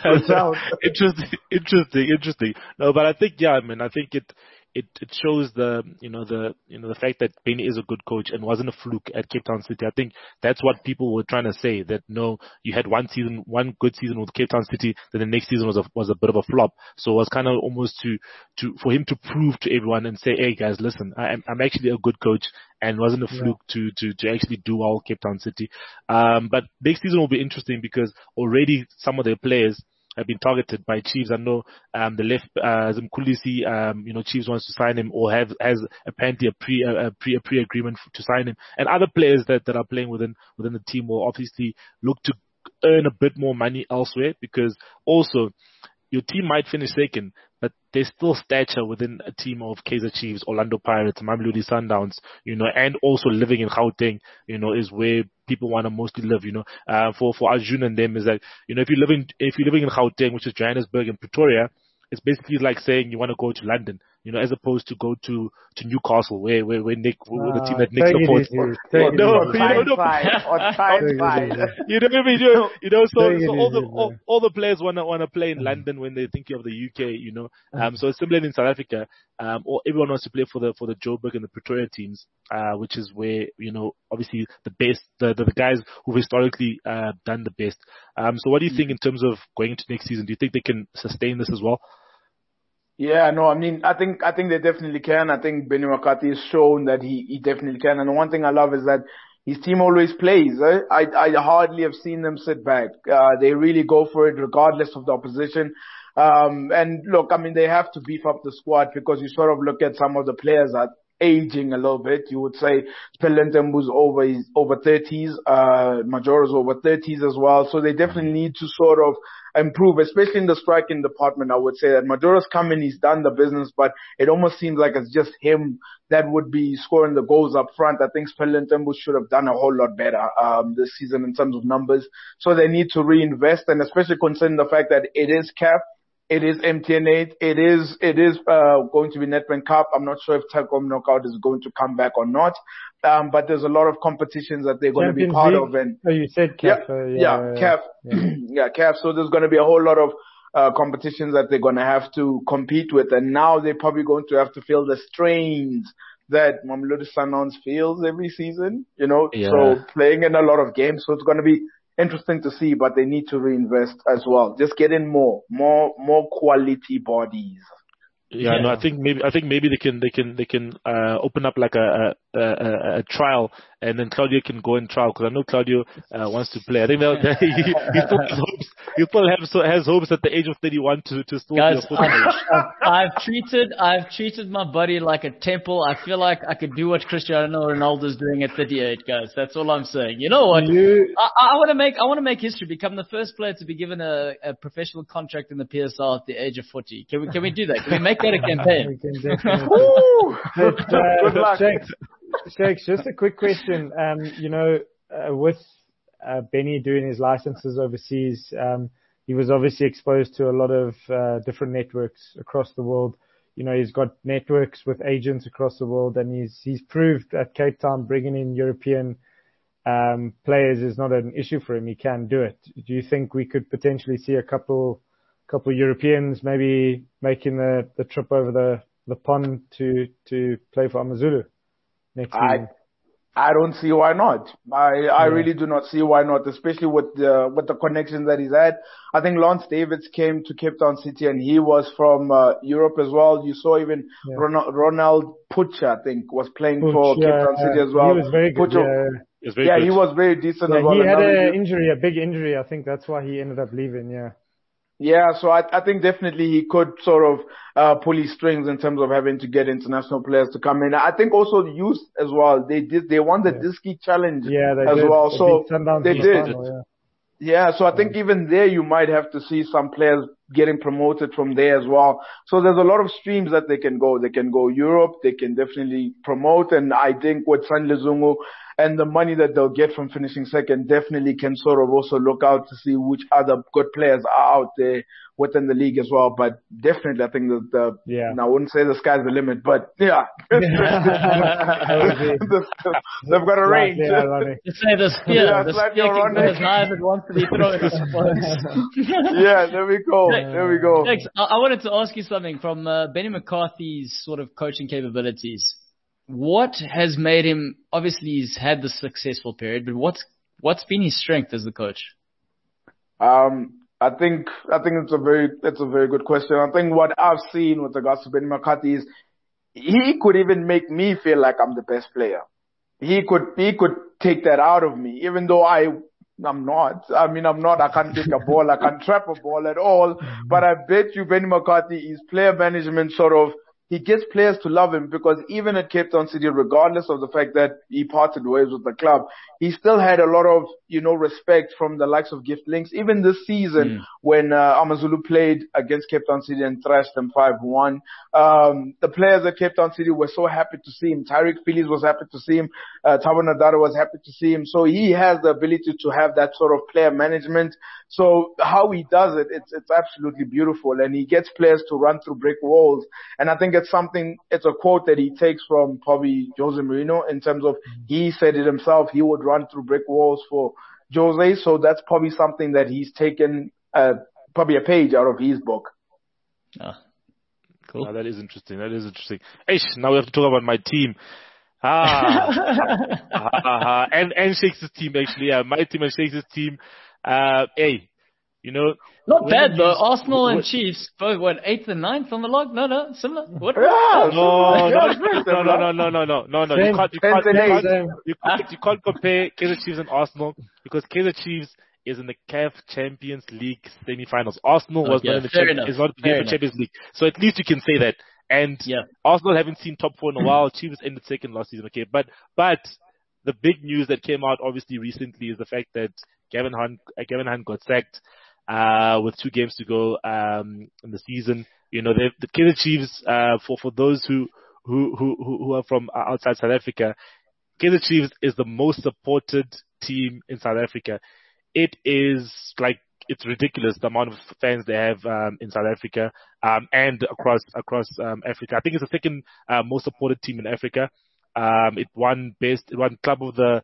interesting. No, but I think, yeah, I think it shows the fact that Benny is a good coach and wasn't a fluke at Cape Town City. I think that's what people were trying to say, that no, you had one good season with Cape Town City, then the next season was a bit of a flop. So it was kind of almost for him to prove to everyone and say, hey guys, listen, I'm actually a good coach, and wasn't a fluke to actually do well Cape Town City. But next season will be interesting because already some of their players have been targeted by Chiefs. I know the left Zimkulisi, Chiefs wants to sign him, or has apparently a pre-agreement to sign him. And other players that are playing within the team will obviously look to earn a bit more money elsewhere, because also your team might finish second, but there's still stature within a team of Kaizer Chiefs, Orlando Pirates, Mamelodi Sundowns, and also living in Gauteng, is where people want to mostly live, for Arjun and them is that, if you're living in Gauteng, which is Johannesburg and Pretoria, it's basically like saying you want to go to London, as opposed to go to Newcastle, where Nick, the team that Nick supports. So all the players want to play in London when they think of the UK, so it's similar in South Africa, or everyone wants to play for the Joburg and the Pretoria teams, which is where, obviously the best, the guys who've historically done the best. So what do you think in terms of going into next season? Do you think they can sustain this as well? Yeah, no, I think they definitely can. I think Benny McCarthy has shown that he definitely can. And one thing I love is that his team always plays. I hardly have seen them sit back. They really go for it regardless of the opposition. And look, they have to beef up the squad, because you sort of look at some of the players that aging a little bit. You would say Pelentembu's over 30s, Majora's over 30s as well. So they definitely need to sort of improve, especially in the striking department. I would say that Majora's come in, he's done the business, but it almost seems like it's just him that would be scoring the goals up front. I think Pelentembu should have done a whole lot better this season in terms of numbers. So they need to reinvest, and especially considering the fact that it is CAF, it is MTN8, it is going to be Nedbank Cup. I'm not sure if Telkom Knockout is going to come back or not. But there's a lot of competitions that they're going to be part of. And you said CAF. CAF. Yeah, CAF. So there's going to be a whole lot of competitions that they're going to have to compete with. And now they're probably going to have to feel the strains that Mamelodi Sundowns feels every season, So playing in a lot of games. So it's going to be interesting to see, but they need to reinvest as well. Just get in more quality bodies. Yeah, no, I think maybe they can open up like a trial, and then Claudio can go and trial, because I know Claudio wants to play. I think he still has hopes at the age of 31 to still Guys, be a footballer. I've treated my body like a temple. I feel like I could do what Cristiano Ronaldo is doing at 38, guys. That's all I'm saying. You know what? I want to make history, become the first player to be given a professional contract in the PSL at the age of 40. Can we do that? Can we make that a campaign? Good luck. Shakes, just a quick question. With Benny doing his licenses overseas, he was obviously exposed to a lot of different networks across the world. He's got networks with agents across the world, and he's proved at Cape Town bringing in European players is not an issue for him. He can do it. Do you think we could potentially see a couple Europeans maybe making the trip over the pond to play for AmaZulu next season? I don't see why not. I really do not see why not, especially with the connections that he's had. I think Lance Davids came to Cape Town City, and he was from Europe as well. You saw even Ronald Pucha, I think, was playing for Cape Town City as well. He was very good. He was very decent as well. He had a big injury. I think that's why he ended up leaving. Yeah, so I think definitely he could sort of pull his strings in terms of having to get international players to come in. I think also the youth as well. They won the Diski Challenge as well. So they did. So I think even there you might have to see some players getting promoted from there as well. So there's a lot of streams that they can go. They can go Europe. They can definitely promote. And I think with Sandile Zungu and the money that they'll get from finishing second, definitely can sort of also look out to see which other good players are out there within the league as well. But definitely, I think that I wouldn't say the sky's the limit, but yeah, they've got a range. Let's say the spear can go as high as it wants to be thrown, I suppose. Yeah, there we go. There we go. Thanks. I wanted to ask you something from Benny McCarthy's sort of coaching capabilities. What has made him? Obviously, he's had the successful period, but what's been his strength as the coach? I think it's a very good question. I think what I've seen with regards to Benny McCarthy is he could even make me feel like I'm the best player. He could take that out of me, even though I'm not. I mean, I'm not. I can't kick a ball. I can't trap a ball at all. But I bet you Benny McCarthy, his player management sort of, he gets players to love him, because even at Cape Town City, regardless of the fact that he parted ways with the club, he still had a lot of, respect from the likes of Gift Links. Even this season, when Amazulu played against Cape Town City and thrashed them 5-1, the players at Cape Town City were so happy to see him. Tyreek Phillips was happy to see him. Thabo Nadara was happy to see him. So he has the ability to have that sort of player management. So how he does it, it's absolutely beautiful. And he gets players to run through brick walls. And I think it's a quote that he takes from probably Jose Mourinho, in terms of, he said it himself, he would run through brick walls for Jose. So that's probably something that he's taken, probably a page out of his book. Cool. That is interesting. Now we have to talk about my team. And Shakes' team, actually. Yeah, my team and Shakes' team. Not bad though. Arsenal and Chiefs both 8th and 9th on the log. No, similar. What? No. You can't compare Kaizer Chiefs and Arsenal, because Kaizer Chiefs is in the CAF Champions League semi-finals. Arsenal was not in the Champions League, so at least you can say that. And Arsenal haven't seen top 4 in a while. Chiefs ended second last season. Okay, but the big news that came out obviously recently is the fact that Gavin Hunt got sacked with 2 games to go in the season. The Kaizer Chiefs, for those who are from outside South Africa, Kaizer Chiefs is the most supported team in South Africa. It's ridiculous the amount of fans they have in South Africa and across Africa. I think it's the second most supported team in Africa. It won club of the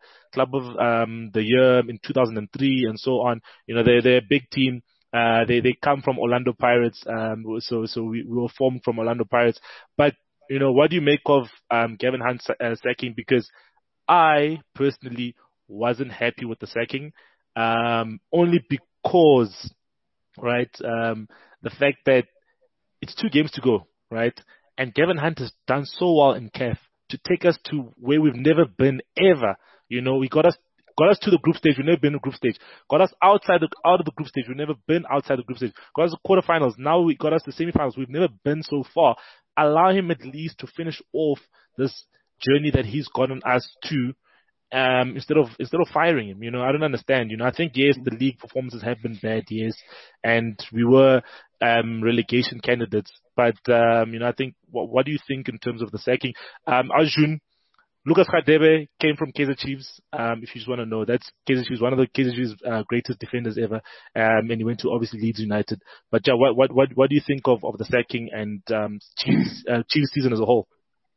year in 2003 and so on. They're a big team. They come from Orlando Pirates. So we were formed from Orlando Pirates. But what do you make of Gavin Hunt sacking? Because I personally wasn't happy with the sacking, only because, right, the fact that it's 2 games to go, right, and Gavin Hunt has done so well in CAF to take us to where we've never been ever. He got us to the group stage. We've never been in the group stage. Got us out of the group stage. We've never been outside the group stage. Got us to quarterfinals. Now we got us to semifinals. We've never been so far. Allow him at least to finish off this journey that he's gotten us to, instead of firing him. I don't understand. I think, yes, the league performances have been bad, yes, and we were relegation candidates. But I think, what do you think in terms of the sacking? Arjun, Lucas Radebe came from Kaizer Chiefs. If you just want to know, that's Kaizer Chiefs, one of the Kaizer Chiefs' greatest defenders ever. And he went to obviously Leeds United. But what do you think of the sacking and Chiefs season as a whole?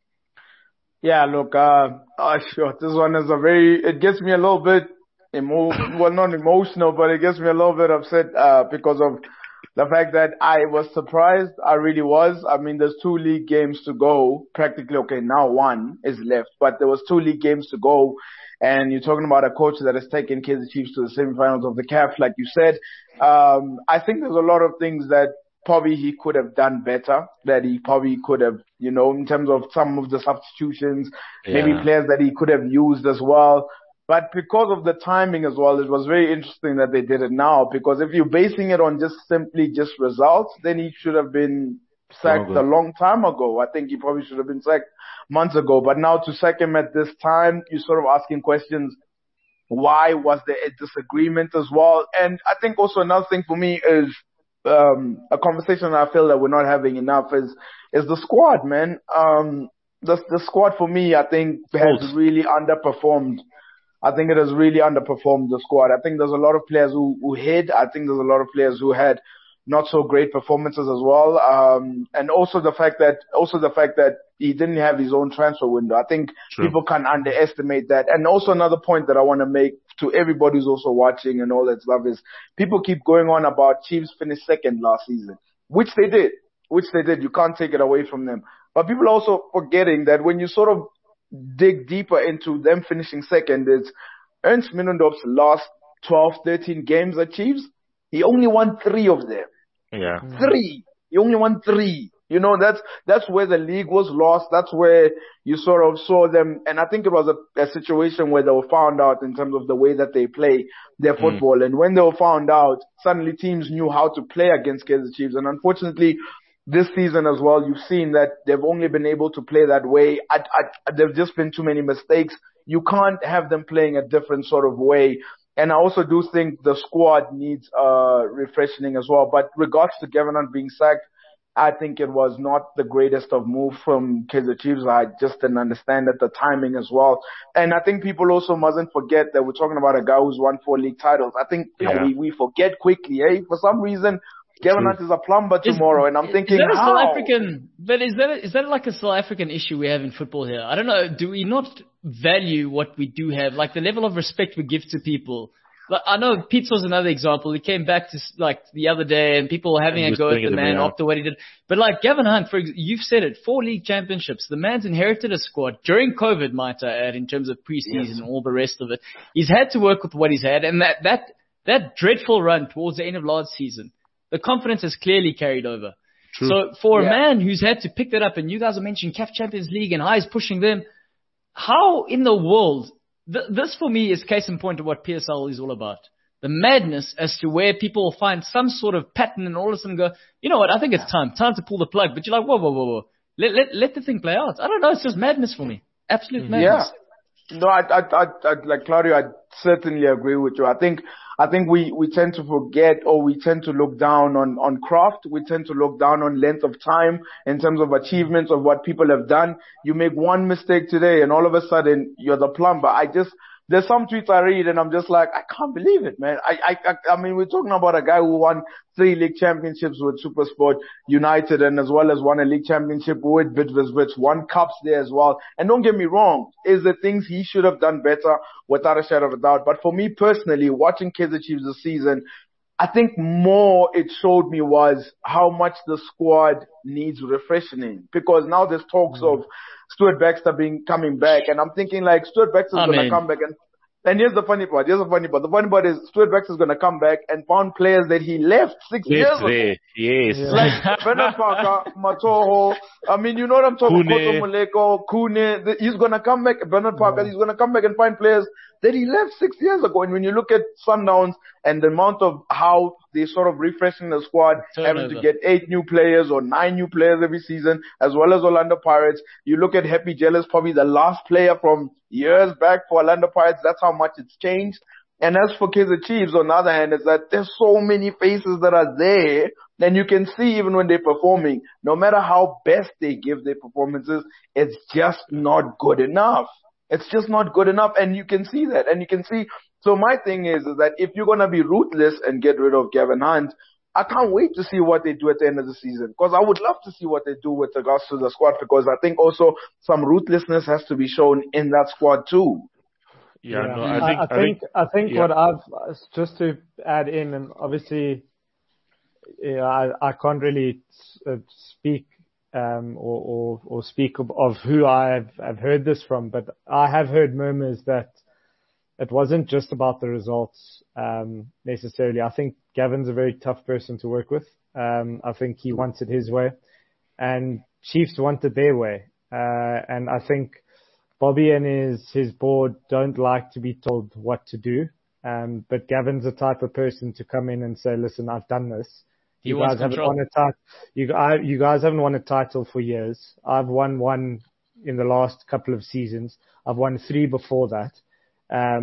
Yeah, look, sure. This one is it gets me a little bit not emotional, but it gets me a little bit upset, because of the fact that I was surprised. I really was. I mean, there's 2 league games to go. Practically, okay, now 1 is left, but there was 2 league games to go. And you're talking about a coach that has taken Kaizer Chiefs to the semifinals of the CAF, like you said. I think there's a lot of things that probably he could have done better, that he probably could have, in terms of some of the substitutions, maybe players that he could have used as well. But because of the timing as well, it was very interesting that they did it now, because if you're basing it on simply results, then he should have been sacked a long time ago. I think he probably should have been sacked months ago. But now to sack him at this time, you're sort of asking questions. Why was there a disagreement as well? And I think also another thing for me is, a conversation I feel that we're not having enough is the squad, man. The squad for me, I think, has really underperformed. I think it has really underperformed the squad. I think there's a lot of players who hid. I think there's a lot of players who had not so great performances as well. And also the fact that he didn't have his own transfer window. I think people can't underestimate that. And also another point that I want to make to everybody who's also watching and all that stuff is people keep going on about Chiefs finished second last season, which they did. You can't take it away from them. But people are also forgetting that when you sort of dig deeper into them finishing second, it's Ernst Middendorf's last 12, 13 games at Chiefs. He only won 3 of them. Yeah. 3. He only won 3. You know, that's where the league was lost. That's where you sort of saw them. And I think it was a situation where they were found out in terms of the way that they play their football. And when they were found out, suddenly teams knew how to play against Kaizer Chiefs. And unfortunately, this season as well, you've seen that they've only been able to play that way. There've just been too many mistakes. You can't have them playing a different sort of way. And I also do think the squad needs refreshing as well. But regards to Gavin Hunt being sacked, I think it was not the greatest of move from Kaizer Chiefs. I just didn't understand the timing as well. And I think people also mustn't forget that we're talking about a guy who's won 4 league titles. I think we forget quickly, For some reason, Gavin Hunt is a plumber tomorrow, and I'm thinking, is that how? South African, but is that like a South African issue we have in football here? I don't know. Do we not value what we do have, like the level of respect we give to people? Like, I know Pete was another example. He came back to like the other day, and people were having a go at the man after what he did. But like Gavin Hunt, you've said it, 4 league championships. The man's inherited a squad during COVID, might I add, in terms of preseason and all the rest of it. He's had to work with what he's had, and that dreadful run towards the end of last season, the confidence has clearly carried over. True. So for a man who's had to pick that up, and you guys are mentioning CAF Champions League and how he's pushing them, how in the world, this for me is case in point of what PSL is all about. The madness as to where people will find some sort of pattern and all of a sudden go, you know what, I think it's time to pull the plug. But you're like, whoa. Let the thing play out. I don't know, it's just madness for me. Absolute madness. Yeah. No, I like Claudio, I certainly agree with you. I think we tend to forget, or we tend to look down on craft. We tend to look down on length of time in terms of achievements of what people have done. You make one mistake today and all of a sudden you're the plumber. There's some tweets I read and I'm just like, I can't believe it, man. I mean, we're talking about a guy who won 3 league championships with SuperSport United and as well as won a league championship with Bidvest, won cups there as well. And don't get me wrong, is the things he should have done better without a shadow of a doubt. But for me personally, watching Kaizer Chiefs this season, I think more it showed me was how much the squad needs refreshing, because now there's talks of Stuart Baxter coming back, and I'm thinking like Stuart Baxter's going to come back and here's the funny part. The funny part is Stuart Baxter's going to come back and found players that he left 6 years ago. Yes. Like Bernard Parker, Matoho. I mean, you know what I'm talking about. Koto Muleko, Kune. He's going to come back. Bernard Parker, he's going to come back and find players that he left 6 years ago. And when you look at Sundowns and the amount of how they sort of refreshing the squad, having to get 8 new players or 9 new players every season, as well as Orlando Pirates. You look at Happy Jealous, probably the last player from years back for Orlando Pirates. That's how much it's changed. And as for Kaizer Chiefs, on the other hand, is that there's so many faces that are there, and you can see even when they're performing, no matter how best they give their performances, it's just not good enough. It's just not good enough, and you can see that. And you can see, so my thing is that if you're going to be ruthless and get rid of Gavin Hunt, I can't wait to see what they do at the end of the season, because I would love to see what they do with regards to the squad, because I think also some ruthlessness has to be shown in that squad too. I think what I've, just to add in, and obviously, I can't really speak or speak of who I've heard this from, but I have heard murmurs that it wasn't just about the results necessarily. I think Gavin's a very tough person to work with. I think he wants it his way, and Chiefs wanted their way. And I think Bobby and his board don't like to be told what to do. But Gavin's the type of person to come in and say, listen, I've done this. You guys haven't won a title for years. I've won one in the last couple of seasons. I've won 3 before that.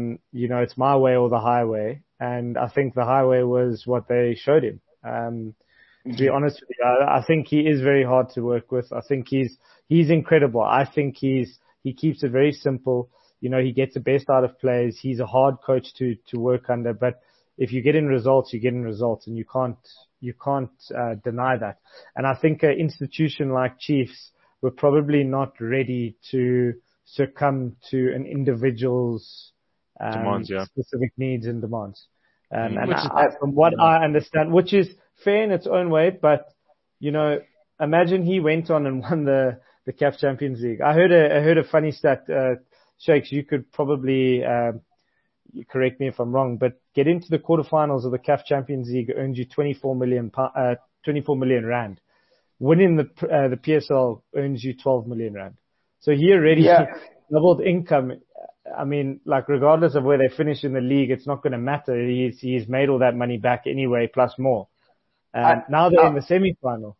It's my way or the highway. And I think the highway was what they showed him. To be honest with you, I think he is very hard to work with. I think he's incredible. I think he keeps it very simple. You know, he gets the best out of players. He's a hard coach to work under, but if you get in results, you get in results, and you can't deny that. And I think an institution like Chiefs were probably not ready to succumb to an individual's demands, specific needs and demands. From what I understand, which is fair in its own way, but you know, imagine he went on and won the CAF Champions League. I heard a funny stat, Shakes, you could probably correct me if I'm wrong, but get into the quarterfinals of the CAF Champions League earns you 24 million rand. Winning the PSL earns you 12 million rand. So he already doubled income. I mean, like, regardless of where they finish in the league, it's not going to matter. He's made all that money back anyway, plus more. Now they're in the semi-final.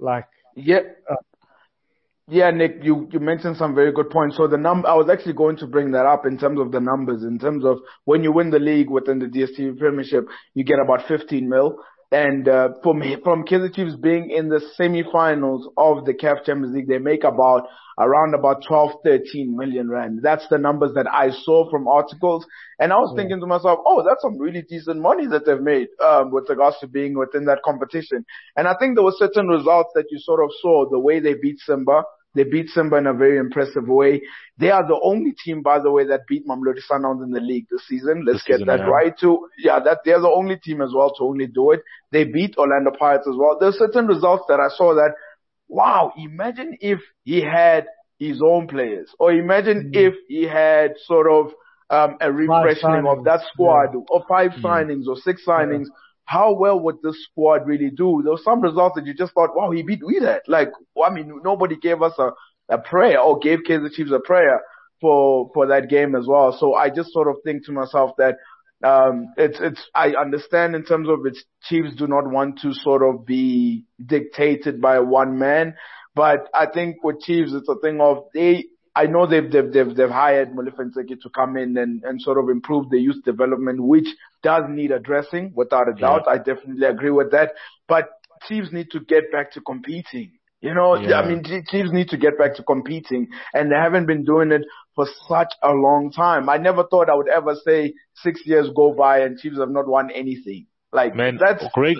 Yeah, Nick, you mentioned some very good points. So I was actually going to bring that up in terms of the numbers, in terms of when you win the league within the DStv Premiership, you get about 15 mil. And from Kaizer Chiefs being in the semi-finals of the CAF Champions League, they make around 12-13 million rand. That's the numbers that I saw from articles. And I was thinking to myself, that's some really decent money that they've made with regards to being within that competition. And I think there were certain results that you sort of saw, the way they beat Simba. They beat Simba in a very impressive way. They are the only team, by the way, that beat Mamelodi Sundowns in the league this season. Let's get that right too. Yeah, they're the only team as well to only do it. They beat Orlando Pirates as well. There's certain results that I saw that, wow, imagine if he had his own players, or imagine if he had sort of a refreshing of that squad, or 5 signings or 6 signings. How well would this squad really do? There were some results that you just thought, wow, he beat Wydad. Like, I mean, nobody gave us a prayer, or gave Kaizer Chiefs a prayer for that game as well. So I just sort of think to myself that I understand in terms of its Chiefs do not want to sort of be dictated by one man, but I think with Chiefs it's a thing of I know they've hired Molefe Ntseki to come in and sort of improve the youth development, which does need addressing without a doubt. I definitely agree with that. But Chiefs need to get back to competing. You know, I mean, Chiefs need to get back to competing, and they haven't been doing it for such a long time. I never thought I would ever say 6 years go by and Chiefs have not won anything. Like, man, that's Greg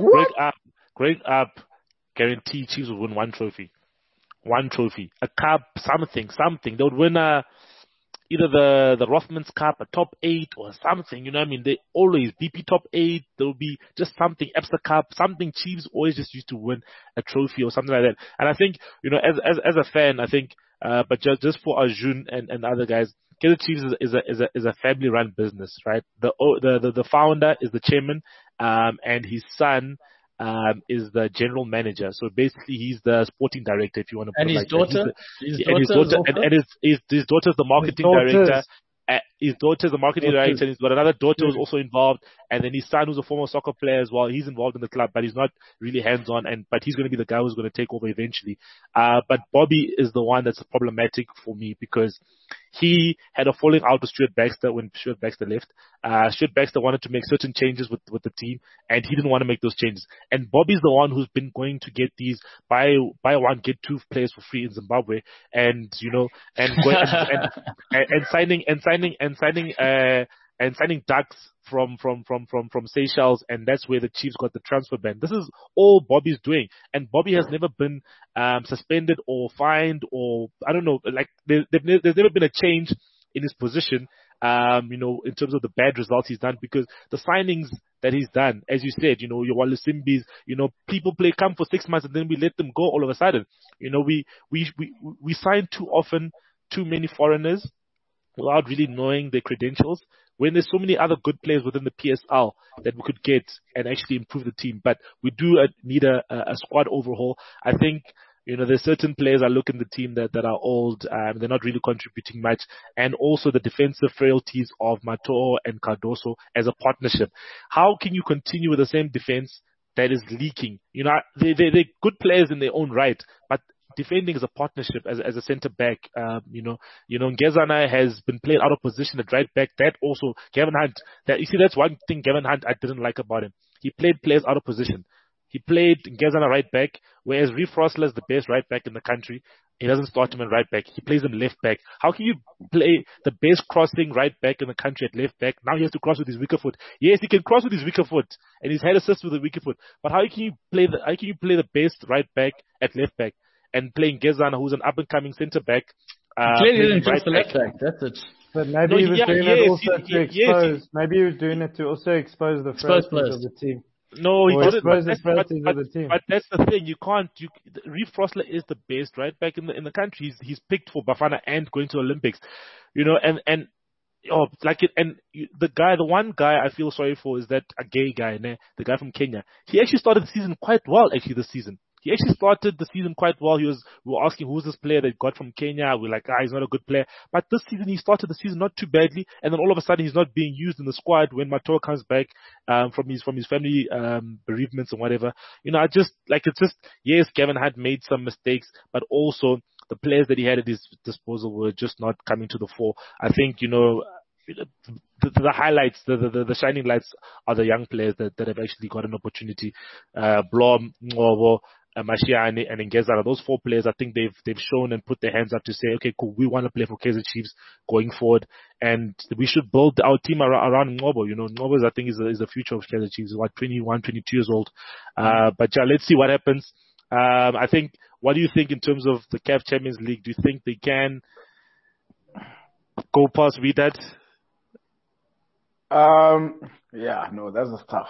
Up guarantee Chiefs will win one trophy. One trophy, a cup, something. They would win either the Rothmans Cup, a top 8 or something. You know what I mean? They always BP top 8. There will be just something, Absa Cup, something. Chiefs always just used to win a trophy or something like that. And I think, you know, as a fan, I think, but just for Arjun and other guys, Kaizer Chiefs is a family run business, right? The founder is the chairman, and his son is the general manager. So basically he's the sporting director, if you want to put and it his like daughter, that. His daughter's the marketing director. His daughter's the marketing director, and he's got another daughter who's also involved, and then his son, who's a former soccer player as well, he's involved in the club, but he's not really hands-on, but he's going to be the guy who's going to take over eventually. But Bobby is the one that's problematic for me, because he had a falling out with Stuart Baxter when Stuart Baxter left. Stuart Baxter wanted to make certain changes with the team, and he didn't want to make those changes. And Bobby's the one who's been going to get these buy one get 2 players for free in Zimbabwe, and you know, and signing ducks from Seychelles, and that's where the Chiefs got the transfer ban. This is all Bobby's doing, and Bobby has never been suspended or fined, or I don't know, like there's never been a change in his position, you know, in terms of the bad results he's done, because the signings that he's done, as you said, you know, your Wallace Simbis, you know, people come for 6 months and then we let them go all of a sudden. You know, we sign too often, too many foreigners without really knowing their credentials, when there's so many other good players within the PSL that we could get and actually improve the team. But we do need a squad overhaul. I think, you know, there's certain players I look in the team that are old, they're not really contributing much, and also the defensive frailties of Mato and Cardoso as a partnership. How can you continue with the same defense that is leaking? You know, they're good players in their own right, but defending as a partnership, as a centre back, you know, Ngezana has been played out of position at right back. That also, Gavin Hunt, you see, that's one thing Gavin Hunt I didn't like about him. He played players out of position. He played Ngezana right back, whereas Reef Rossler is the best right back in the country. He doesn't start him in right back. He plays him left back. How can you play the best crossing right back in the country at left back? Now he has to cross with his weaker foot. Yes, he can cross with his weaker foot, and he's had assists with the weaker foot. But how can you play the best right back at left back and playing Ngezana, who's an up and coming centre back? Clearly didn't trust the left back. That's it. But maybe he was doing it also to expose. Maybe he was doing it to also expose the frailties of the team. No, he didn't. But That's the thing. You can't. Reef Rossler is the best right back in the country. He's picked for Bafana and going to Olympics, and the one guy I feel sorry for is that a gay guy, the guy from Kenya. He actually started the season quite well. This season. He actually started the season quite well. We were asking who's this player that got from Kenya. We're like, he's not a good player. But this season he started the season not too badly, and then all of a sudden he's not being used in the squad when Matoa comes back from his family bereavements and whatever. Yes, Kevin had made some mistakes, but also the players that he had at his disposal were just not coming to the fore. I think the highlights, the shining lights are the young players that have actually got an opportunity. Blom, Ngobo, Mashiane and Ngezana, those 4 players, I think they've shown and put their hands up to say, okay, cool, we want to play for Kaizer Chiefs going forward, and we should build our team around Ngobo. Ngobo, I think, is the future of Kaizer Chiefs. He's 21, 22 years old. But yeah, let's see what happens. I think, what do you think in terms of the CAF Champions League? Do you think they can go past Wydad? Yeah, no, that's tough.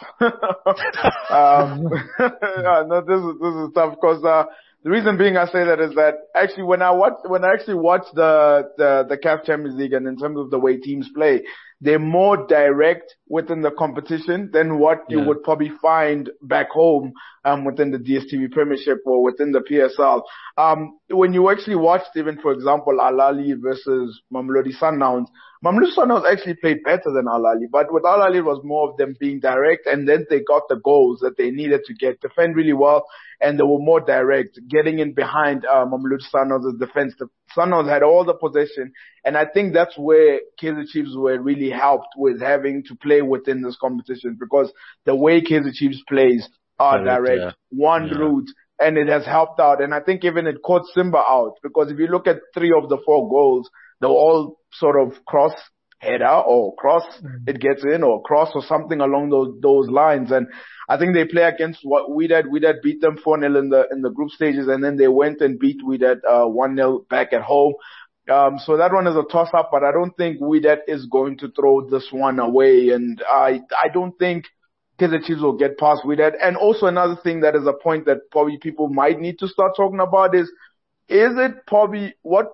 No, this is tough because the reason being I say that is that actually when I actually watch the CAF Champions League, and in terms of the way teams play, they're more direct within the competition than what you would probably find back home within the DStv Premiership or within the PSL. When you actually watched, even for example, Al Ahly versus Mamelodi Sundowns, Mamelodi Sundowns actually played better than Al Ahly, but with Al Ahly it was more of them being direct, and then they got the goals that they needed to defend really well, and they were more direct, getting in behind Mamelodi Sundowns' defense. The Sundowns had all the possession, and I think that's where Kaizer Chiefs were really helped with having to play within this competition, because the way Kaizer Chiefs plays are direct, one route, and it has helped out. And I think even it caught Simba out, because if you look at 3 of the 4 goals, they're all sort of cross header or cross, it gets in, or cross or something along those lines. And I think they play against Wydad. Wydad beat them 4-0 in the group stages, and then they went and beat Wydad 1-0 back at home. So that one is a toss up, but I don't think Wydad is going to throw this one away, and I don't think Kaizer Chiefs will get past Wydad. And also another thing that is a point that probably people might need to start talking about is it probably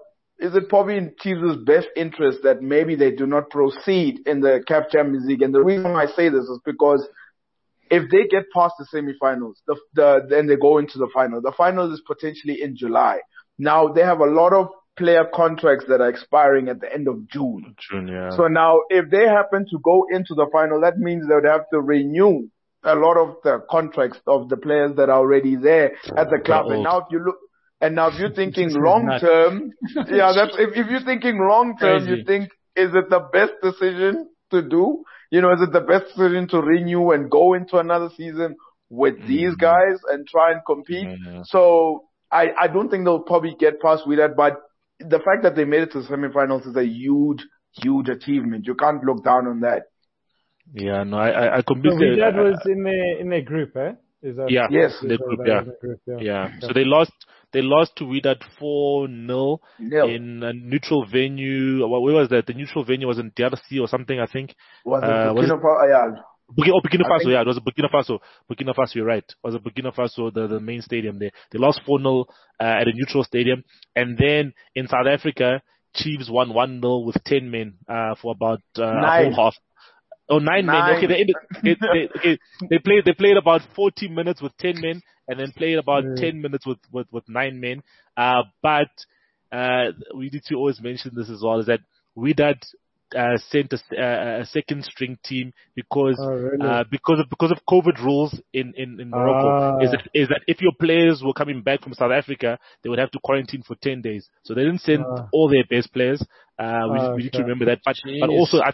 in Chiefs' best interest that maybe they do not proceed in the CAF Champions League? And the reason I say this is because if they get past the semifinals, then they go into the final. The final is potentially in July. Now, they have a lot of player contracts that are expiring at the end of June. So now, if they happen to go into the final, that means they would have to renew a lot of the contracts of the players that are already there at the club. And now if you're thinking long term, if you're thinking long term, you think, is it the best decision to do? Is it the best decision to renew and go into another season with these guys and try and compete? So I don't think they'll probably get past Wydad, but the fact that they made it to the semifinals is a huge, huge achievement. You can't look down on that. Yeah, no, I completely. So Wydad was in their group, eh? Yes, the group, yeah. So they lost to Wydad 4-0 in a neutral venue. Where was that? The neutral venue was in DRC or something, I think. Burkina Faso? Burkina Faso, yeah. It was Burkina Faso. Burkina Faso, you're right. It was Burkina Faso, the main stadium there. They lost 4-0 at a neutral stadium. And then in South Africa, Chiefs won 1-0 with 10 men for about a whole half. Oh, 9 men. Okay, they played about 40 minutes with 10 men, and then played about 10 minutes with 9 men. But we need to always mention this as well, is that Wydad sent a second string team because of COVID rules in Morocco. Is that if your players were coming back from South Africa, they would have to quarantine for 10 days. So they didn't send all their best players. We need to remember that. But also, I think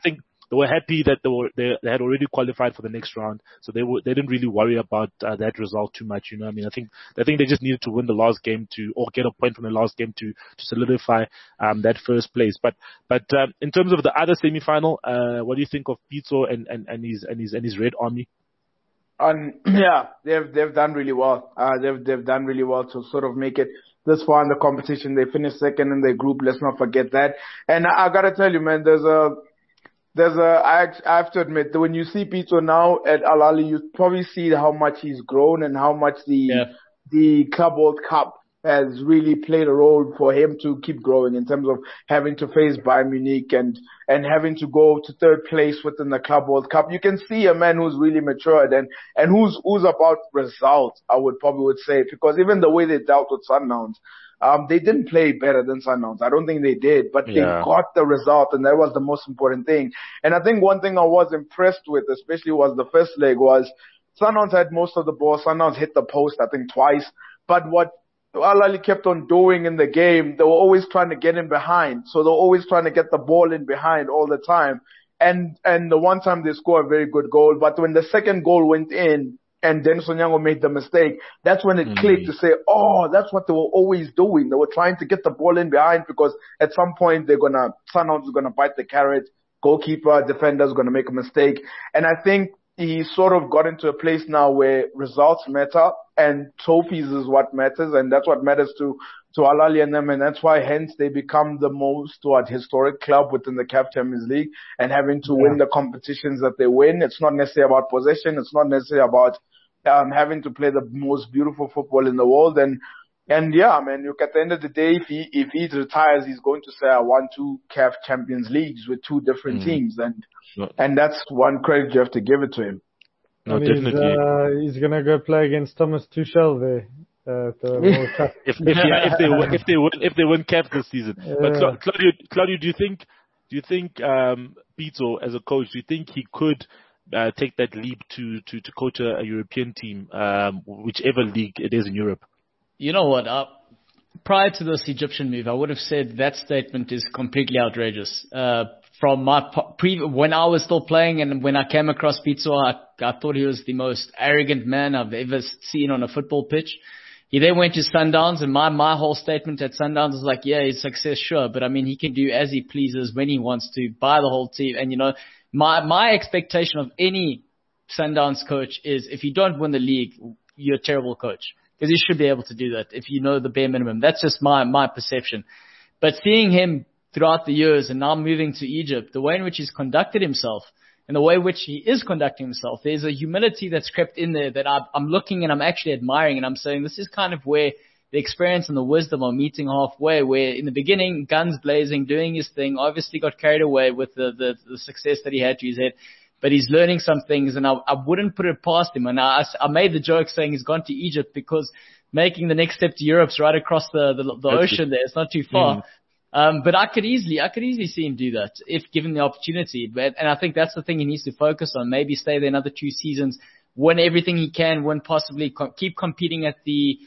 were happy that they had already qualified for the next round, so they didn't really worry about that result too much. You know, I mean, I think they just needed to win the last game or get a point from the last game to solidify that first place. But in terms of the other semi-final, what do you think of Pitso and his Red Army? Yeah, they've done really well. They've done really well to sort of make it this far in the competition. They finished second in their group. Let's not forget that. And I gotta tell you, man, I have to admit that when you see Pitso now at Al Ahly, you probably see how much he's grown and how much the Club World Cup has really played a role for him to keep growing in terms of having to face Bayern Munich and having to go to third place within the Club World Cup. You can see a man who's really matured and who's about results, I would say, because even the way they dealt with Sundowns, they didn't play better than Sundowns. I don't think they did, but they got the result, and that was the most important thing. And I think one thing I was impressed with, especially was the first leg, was Sundowns had most of the ball. Sundowns hit the post, I think, twice. But what Al Ahly kept on doing in the game, they were always trying to get in behind. So they were always trying to get the ball in behind all the time. And the one time they scored a very good goal, but when the second goal went in and Dennis Onyango made the mistake, that's when it clicked to say, oh, that's what they were always doing. They were trying to get the ball in behind because at some point Sundowns is gonna bite the carrot. Goalkeeper, defender's gonna make a mistake. And I think he sort of got into a place now where results matter and trophies is what matters, and that's what matters to Al Ahly and them, and that's why hence they become the most historic club within the CAF Champions League and having to win the competitions that they win. It's not necessarily about possession. It's not necessarily about having to play the most beautiful football in the world. And yeah, man, look, at the end of the day, if he retires, he's going to say I won 2 CAF Champions Leagues with 2 different teams, and that's one credit you have to give it to him. No, definitely. He's gonna go play against Thomas Tuchel there. If they win CAF this season. But Claudio, do you think Pitso as a coach, do you think he could take that leap to coach a European team, whichever league it is in Europe? You know what? Prior to this Egyptian move, I would have said that statement is completely outrageous. From my when I was still playing and when I came across Pitso, I thought he was the most arrogant man I've ever seen on a football pitch. He then went to Sundowns, and my whole statement at Sundowns was like, yeah, he's success, sure, but I mean, he can do as he pleases when he wants to, buy the whole team. And you know, my expectation of any Sundowns coach is if you don't win the league, you're a terrible coach. Because you should be able to do that if you know the bare minimum. That's just my perception. But seeing him throughout the years and now moving to Egypt, the way in which he's conducted himself and the way in which he is conducting himself, there's a humility that's crept in there that I'm looking and I'm actually admiring, and I'm saying this is kind of where the experience and the wisdom are meeting halfway, where in the beginning, guns blazing, doing his thing, obviously got carried away with the success that he had to his head. But he's learning some things, and I wouldn't put it past him. And I made the joke saying he's gone to Egypt because making the next step to Europe's right across the ocean there. It's not too far. But I could easily see him do that if given the opportunity. And I think that's the thing he needs to focus on. Maybe stay there another 2 seasons, win everything he can, possibly keep competing at the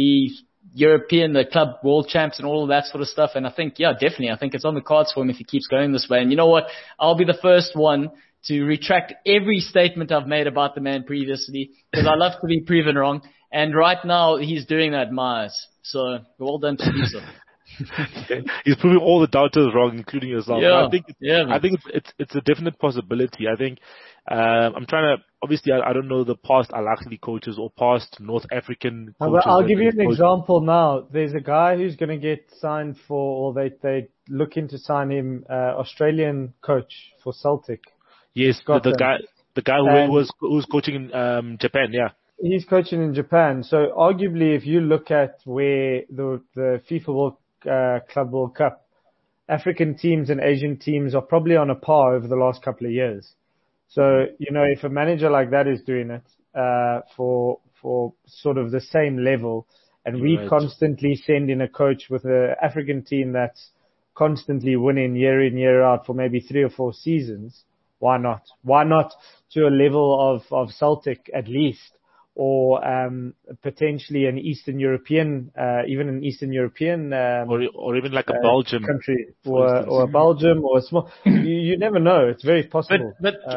European, the club world champs and all of that sort of stuff. And I think, yeah, definitely. I think it's on the cards for him if he keeps going this way. And you know what? I'll be the first one to retract every statement I've made about the man previously, because I love to be proven wrong. And right now, he's doing that, Myers. So, well done to you, sir. He's proving all the doubters wrong, including yourself. Yeah, I think it's a definite possibility. I think I'm trying to. Obviously, I don't know the past Al Ahly coaches or past North African coaches. I'll give you an example now. There's a guy who's going to get signed or they looking to sign him, Australian coach for Celtic. Yes, the guy who was coaching in Japan. Yeah. He's coaching in Japan. So arguably, if you look at where the FIFA Club World Cup, African teams and Asian teams are probably on a par over the last couple of years. So, you know, if a manager like that is doing it, for sort of the same level, and we constantly send in a coach with an African team that's constantly winning year in, year out for maybe 3 or 4 seasons, why not? Why not to a level of Celtic at least? or potentially an Eastern European, even an Eastern European, or even like a Belgium country, or a Belgium, or a small. You never know. It's very possible.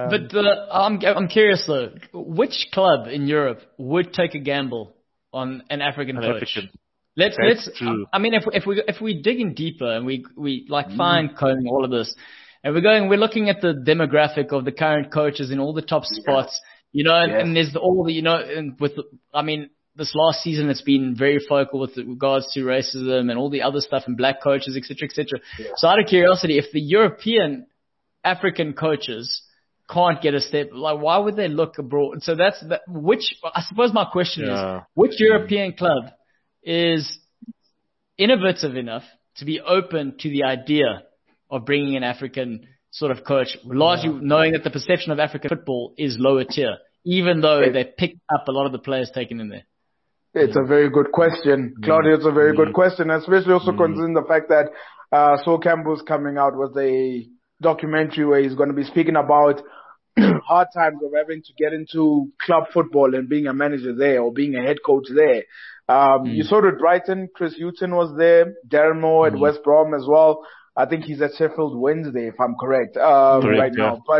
I'm curious though. Which club in Europe would take a gamble on an African coach? Let's. I mean, if we dig in deeper and we like fine combing all of this, and we're looking at the demographic of the current coaches in all the top spots. And there's all the, and this last season it's been very focal with regards to racism and all the other stuff and black coaches, etc., etc. Yeah. So out of curiosity, if the European African coaches can't get a step, like why would they look abroad? So I suppose my question is, which European club is innovative enough to be open to the idea of bringing an African sort of coach, largely knowing that the perception of African football is lower tier, even though they picked up a lot of the players taken in there? It's a very good question, Claudio. It's a very good question, especially also considering the fact that Sol Campbell's coming out with a documentary where he's going to be speaking about hard times of having to get into club football and being a manager there or being a head coach there. You saw it at Brighton. Chris Hughton was there. Darren Moore at West Brom as well. I think he's at Sheffield Wednesday, if I'm correct, right now. But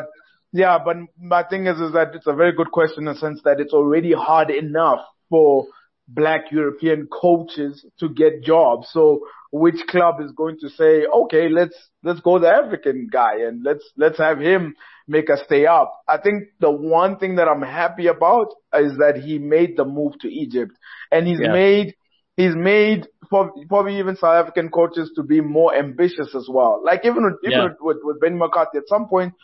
my thing is that it's a very good question in the sense that it's already hard enough for black European coaches to get jobs. So which club is going to say, okay, let's go the African guy and let's have him make us stay up? I think the one thing that I'm happy about is that he made the move to Egypt, and he's made probably even South African coaches to be more ambitious as well. Like even with Benny McCarthy, at some point,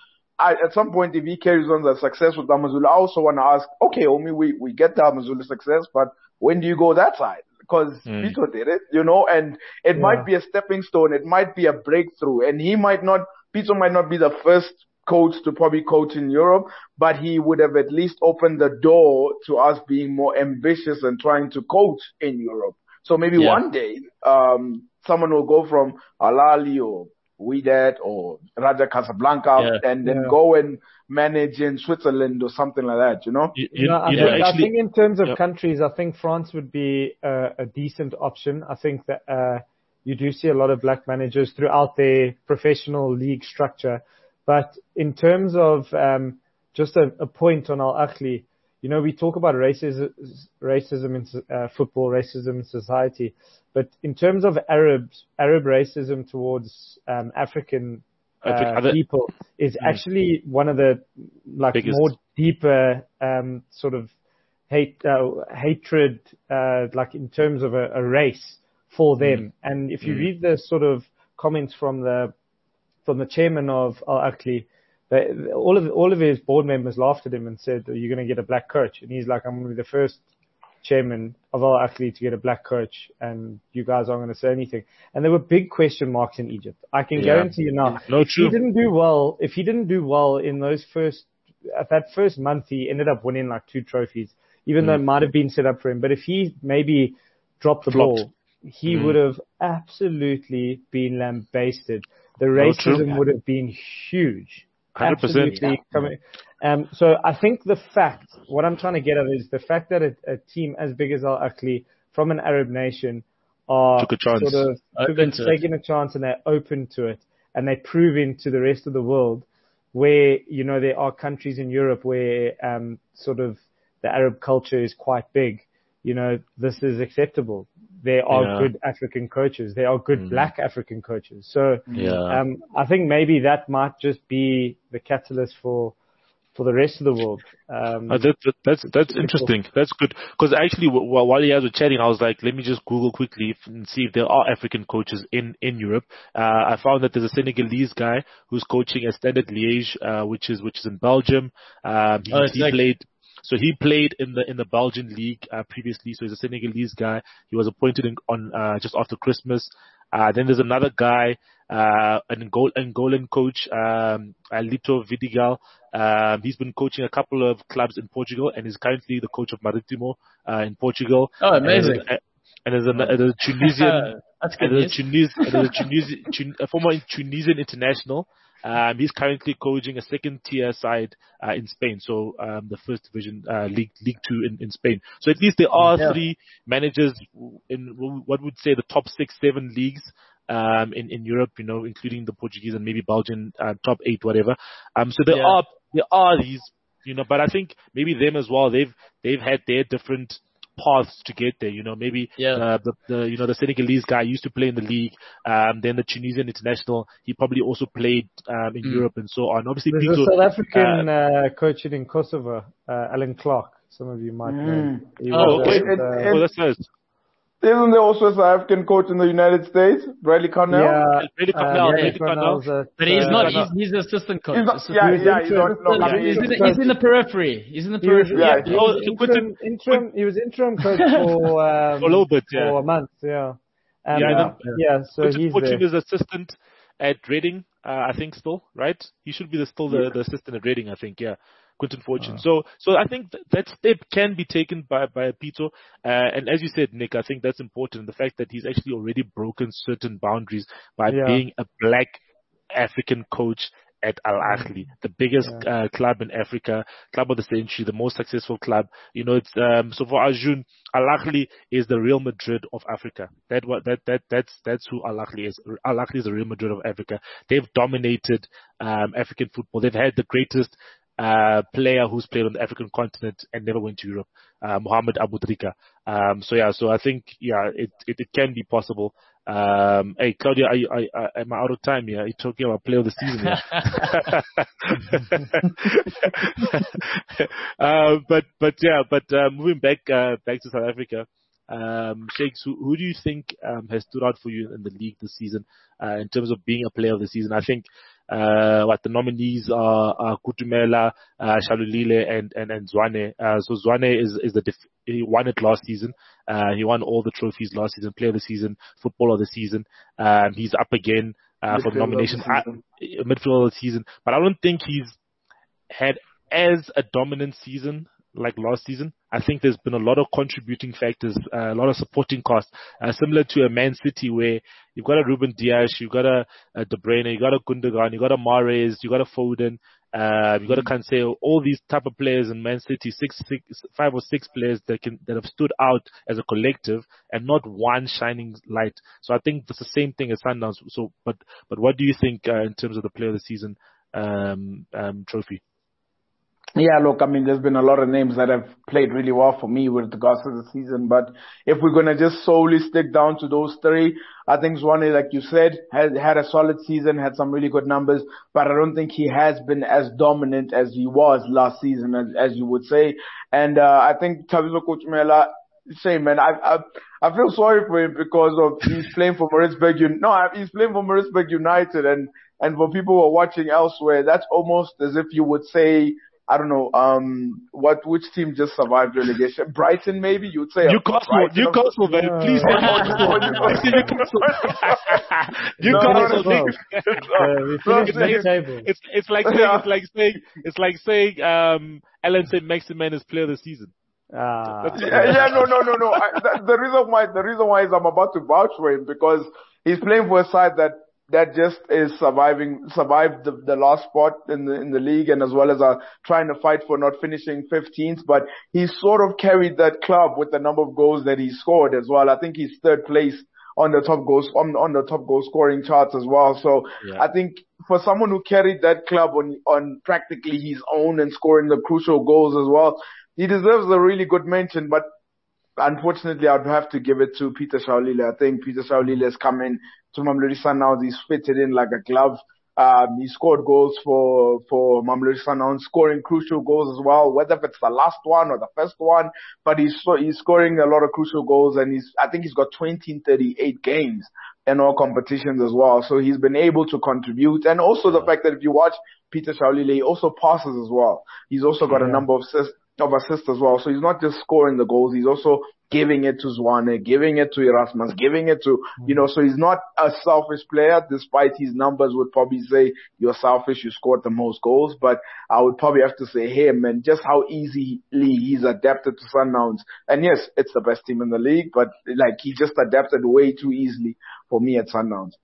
if he carries on the success with Amazulu, I also want to ask, okay, Omi, we get the Amazulu success, but when do you go that side? Because Pito did it, and it might be a stepping stone. It might be a breakthrough, and Pito might not be the first coach to probably coach in Europe, but he would have at least opened the door to us being more ambitious and trying to coach in Europe. So maybe one day, someone will go from Al Ahly or Wydad or Raja Casablanca and then go and manage in Switzerland or something like that, I think in terms of countries, I think France would be a decent option. I think that you do see a lot of black managers throughout their professional league structure. But in terms of just a point on Al Ahly, we talk about racism in football, racism in society, but in terms of Arab racism towards African people is actually one of the biggest, more deeper sort of hatred, like in terms of a race for them. And if you read the sort of comments from the chairman of Al Ahly, all of his board members laughed at him and said, "Are you going to get a black coach?" And he's like, "I'm going to be the first chairman of Al Ahly to get a black coach, and you guys aren't going to say anything." And there were big question marks in Egypt. I can guarantee you now. If he didn't do well in that first month, he ended up winning like 2 trophies, even though it might have been set up for him. But if he maybe dropped the ball, he would have absolutely been lambasted. The racism would have been huge. 100%. So I think what I'm trying to get at is the fact that a team as big as Al Ahly from an Arab nation are taking a chance and they're open to it, and they're proving to the rest of the world where, there are countries in Europe where sort of the Arab culture is quite big. This is acceptable. There are good African coaches. There are good black African coaches. So I think maybe that might just be the catalyst for the rest of the world. That's interesting. That's good. Because actually, while you guys were chatting, I was like, let me just Google quickly and see if there are African coaches in Europe. I found that there's a Senegalese guy who's coaching at Standard Liège, which is in Belgium. He played in the Belgian league previously. So he's a Senegalese guy. He was appointed on just after Christmas. Then there's another guy, an Angolan coach, Lito Vidigal. He's been coaching a couple of clubs in Portugal and is currently the coach of Maritimo in Portugal. Oh, amazing! And there's a Tunisian, a former Tunisian international. He's currently coaching a second-tier side in Spain, so the first division, League 2 in Spain. So at least there are three managers in what would say the top 6-7 leagues in Europe, including the Portuguese and maybe Belgian top 8, whatever. So there are these, but I think maybe them as well. They've had their different paths to get there. Maybe the Senegalese guy used to play in the league. Then the Tunisian international, he probably also played in Europe and so on. Obviously, there's a South African coaching in Kosovo, Alan Clark. Some of you might know. That's nice. Isn't there also a South African coach in the United States, Bradley Cornell? Yeah, Bradley Cornell. But he's not. He's the assistant coach. He's in the periphery. He's in the periphery. He was interim coach for a little bit, for a month. So he's Portuguese assistant at Reading, I think still, right? He should be still the assistant at Reading, I think. Yeah. Quinton Fortune. So I think that step can be taken by Pitso. And as you said, Nick, I think that's important. The fact that he's actually already broken certain boundaries by being a black African coach at Al Ahly, the biggest club in Africa, club of the century, the most successful club. It's so for Arjun, Al Ahly is the Real Madrid of Africa. That's who Al Ahly is. Al Ahly is the Real Madrid of Africa. They've dominated African football. They've had the greatest player who's played on the African continent and never went to Europe, Mohamed Aboutrika. So I think it can be possible. Hey Claudia, am I out of time here? Are you talking about player of the season here? But moving back to South Africa, Shakes, who do you think has stood out for you in the league this season in terms of being a player of the season? I think the nominees are Kutumela, Shalulile, and Zwane. So Zwane he won it last season. He won all the trophies last season, player of the season, footballer of the season. He's up again for the nomination, midfielder of the season. But I don't think he's had as a dominant season like last season. I think there's been a lot of contributing factors, a lot of supporting costs, similar to a Man City where you've got a Ruben Dias, you've got a De Bruyne, you've got a Gundogan, you've got a Mahrez, you've got a Foden, you've got a Cancelo, all these type of players in Man City, 5 or 6 players that have stood out as a collective and not one shining light. So I think it's the same thing as Sundowns. So, but what do you think in terms of the player of the season trophy? Yeah, look, I mean, there's been a lot of names that have played really well for me with regards to the season, but if we're going to just solely stick down to those three, I think Zwane, like you said, had a solid season, had some really good numbers, but I don't think he has been as dominant as he was last season, as you would say. And I think Thabiso Kutumela, same, man. I feel sorry for him because he's playing for Maritzburg. He's playing for Maritzburg United, and for people who are watching elsewhere, that's almost as if you would say, I don't know, which team just survived relegation? Brighton, maybe? You'd say Newcastle, man. Please. Newcastle. It's like saying Alan Saint-Maximin is player of the season. No. The reason why is I'm about to vouch for him because he's playing for a side that just is survived the last spot in the league, and as well as trying to fight for not finishing 15th. But he sort of carried that club with the number of goals that he scored as well. I think he's third place on the top goal scoring charts as well. So I think for someone who carried that club on practically his own and scoring the crucial goals as well, he deserves a really good mention. But unfortunately, I'd have to give it to Peter Shalulile. I think Peter Shalulile has come in to Mamelodi Sundowns. He's fitted in like a glove. He scored goals for Mamelodi Sundowns, scoring crucial goals as well, whether it's the last one or the first one. But he's scoring a lot of crucial goals, and I think he's got 20 in 38 games in all competitions as well. So he's been able to contribute. And also the fact that if you watch Peter Shalulile, he also passes as well. He's also got a number of assists as well. So he's not just scoring the goals, he's also giving it to Zwane, giving it to Erasmus, giving it to, so he's not a selfish player, despite his numbers would probably say you're selfish, you scored the most goals. But I would probably have to say him and just how easily he's adapted to Sundowns. And yes, it's the best team in the league, but he just adapted way too easily for me at Sundowns.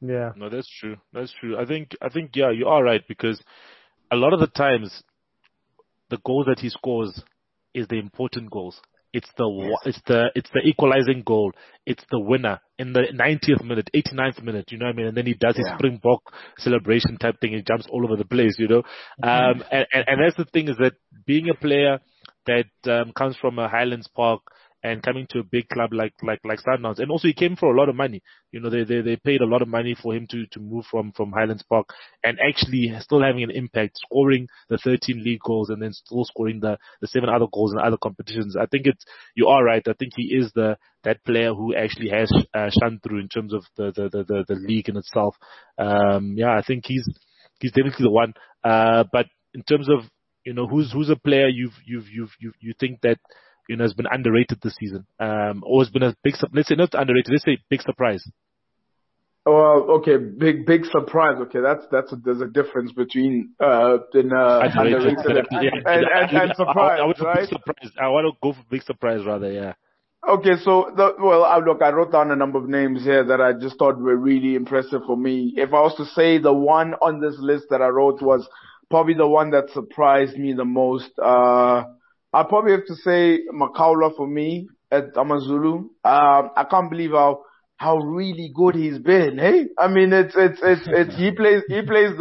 Yeah. No, that's true. That's true. I think, yeah, you are right, because a lot of the times the goals that he scores is the important goals. It's the equalizing goal. It's the winner in the 90th minute, 89th minute. You know what I mean? And then he does his Springbok celebration type thing. He jumps all over the place. You know, and that's the thing, is that being a player that comes from a Highlands Park and coming to a big club like Sundowns, and also he came for a lot of money. You know, they paid a lot of money for him to move from Highlands Park, and actually still having an impact, scoring the 13 league goals and then still scoring the 7 other goals in other competitions. I think you are right. I think he is that player who actually has shone through in terms of the league in itself. Yeah, I think he's definitely the one. But in terms of, you know, who's a player you think that, you know, has been underrated this season, or has been a big, let's say not underrated, let's say big surprise? Well, okay, big surprise. Okay, there's a difference between underrated and surprise, I would right? big surprise. I want to go for big surprise rather. Yeah. Okay, so I wrote down a number of names here that I just thought were really impressive for me. If I was to say the one on this list that I wrote was probably the one that surprised me the most, I probably have to say Makaula for me at AmaZulu. I can't believe how really good he's been. Hey, I mean, he plays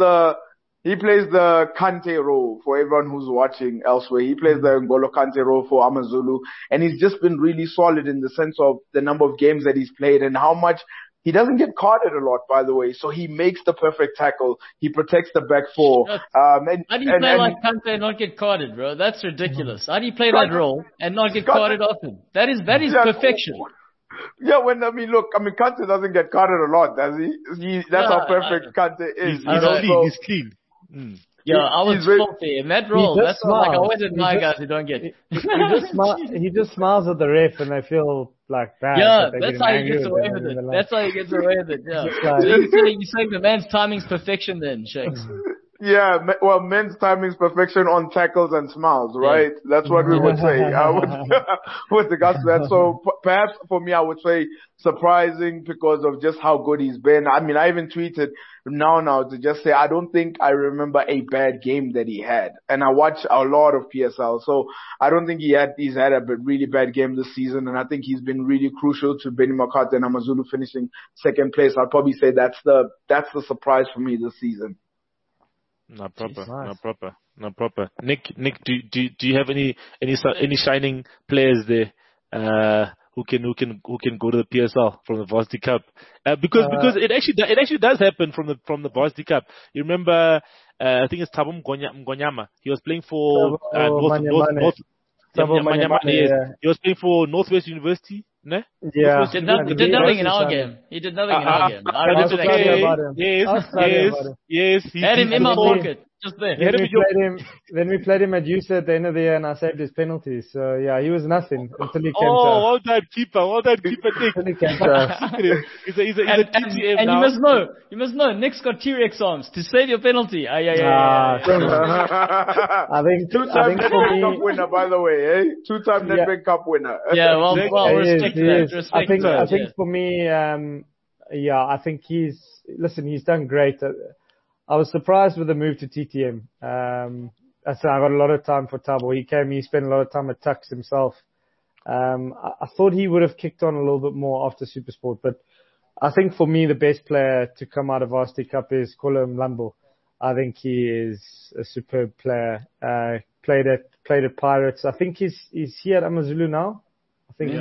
the Kante role for everyone who's watching elsewhere. He plays the N'Golo Kante role for AmaZulu, and he's just been really solid in the sense of the number of games that he's played and how much. He doesn't get carded a lot, by the way, so he makes the perfect tackle. He protects the back four. How do you play like Kante and not get carded, bro? That's ridiculous. How do you play that role and not get carded often? That is perfection. Yeah, Kante doesn't get carded a lot, does he? That's how perfect Kante is. He's clean. Yeah, I was filthy in that role. That's why I always admire guys who don't get. He just smiles at the ref, and they feel like bad. Yeah, that's how he gets away with it. That's how he gets away with it. Yeah. So you're saying the man's timing's perfection, then, Shakes. Yeah, well, men's timing's perfection on tackles and smiles, right? Yeah. That's what we would say with regards to that. So perhaps for me, I would say surprising because of just how good he's been. I mean, I even tweeted now to just say I don't think I remember a bad game that he had, and I watch a lot of PSL, so I don't think he's had a really bad game this season, and I think he's been really crucial to Benny Makata and AmaZulu finishing second place. I'd probably say that's the surprise for me this season. Not proper. Nick, do you have any shining players there who can go to the PSL from the Varsity Cup? Because it actually does happen from the Varsity Cup. You remember, I think it's Thabo Mngonyama. He was playing for North. Yes. He was playing for Northwest University. Ne? Yeah. Did nothing in our game. He did nothing in our game. I remember that game. Yes. He had him in my pocket. Just there. Then we played him at USA at the end of the year, and I saved his penalties. So yeah, he was nothing until he came to us. Well done, keeper Nick. Until he came to us. He's a TTM and now. you must know, Nick's got T-Rex arms to save your penalty. I think two-time Nedbank Cup winner, by the way, eh? Two-time Nedbank Cup winner. Yeah, well, respect that. I think for me, I think he's done great. I was surprised with the move to TTM. I got a lot of time for Thabo. He spent a lot of time at Tuks himself. I thought he would have kicked on a little bit more after Supersport, but I think for me the best player to come out of Varsity Cup is Kolo Mlambo. I think he is a superb player. Played at Pirates. I think he's here at AmaZulu now. I think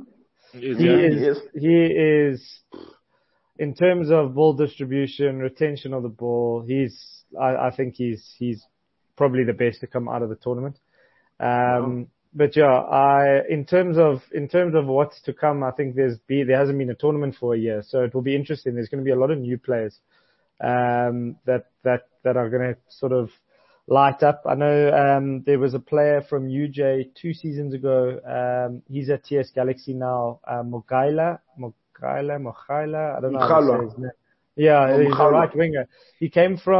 he is. In terms of ball distribution, retention of the ball, I think he's probably the best to come out of the tournament. But yeah, in terms of what's to come, I think there hasn't been a tournament for a year, so it will be interesting. There's going to be a lot of new players that are going to sort of light up. I know there was a player from UJ 2 seasons ago. He's at TS Galaxy now. Mogaila, I don't know how to say his name. Yeah, he's a right winger. He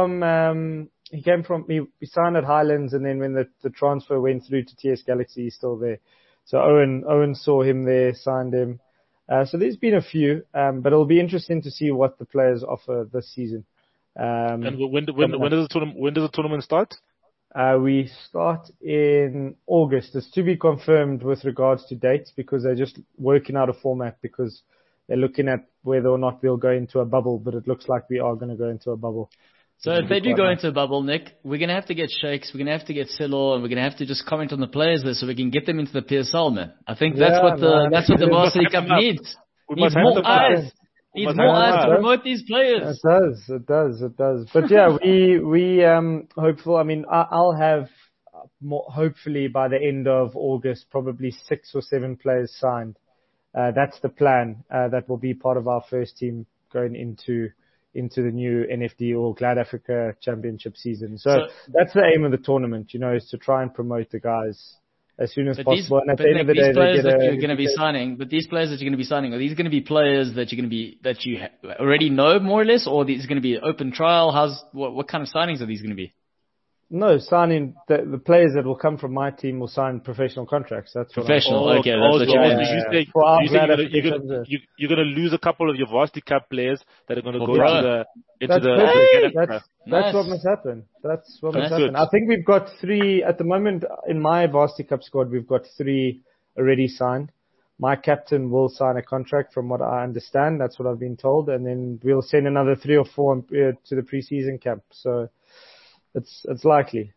signed at Highlands, and then when the transfer went through to TS Galaxy, he's still there. So Owen saw him there, signed him. So there's been a few, but it'll be interesting to see what the players offer this season. And when does the tournament start? We start in August. It's to be confirmed with regards to dates because they're just working out a format because they're looking at whether or not we'll go into a bubble, but it looks like we are going to go into a bubble. So if they do go into a bubble, Nick, we're going to have to get Shakes, we're going to have to get Silo, and we're going to have to just comment on the players there so we can get them into the PSL, man. I think that's what the Varsity Cup needs. Needs more eyes. Needs more eyes to promote these players. It does. But yeah, we hopeful. I mean, I'll have more, hopefully by the end of August, probably 6 or 7 players signed. That's the plan. That will be part of our first team going into the new NFD or Glad Africa Championship season. So that's the aim of the tournament, is to try and promote the guys as soon as possible. And at the end of the day, these players that you're going to be signing, are these going to be players that you already know more or less, or these going to be open trial? What kind of signings are these going to be? No, signing the players that will come from my team will sign professional contracts. That's professional. Okay, that's what you're going to lose a couple of your Varsity Cup players that are going to go into the. That's what must happen. That's what must happen. I think we've got 3 at the moment in my Varsity Cup squad. We've got 3 already signed. My captain will sign a contract, from what I understand. That's what I've been told, and then we'll send another 3 or 4 to the preseason camp. So. It's likely.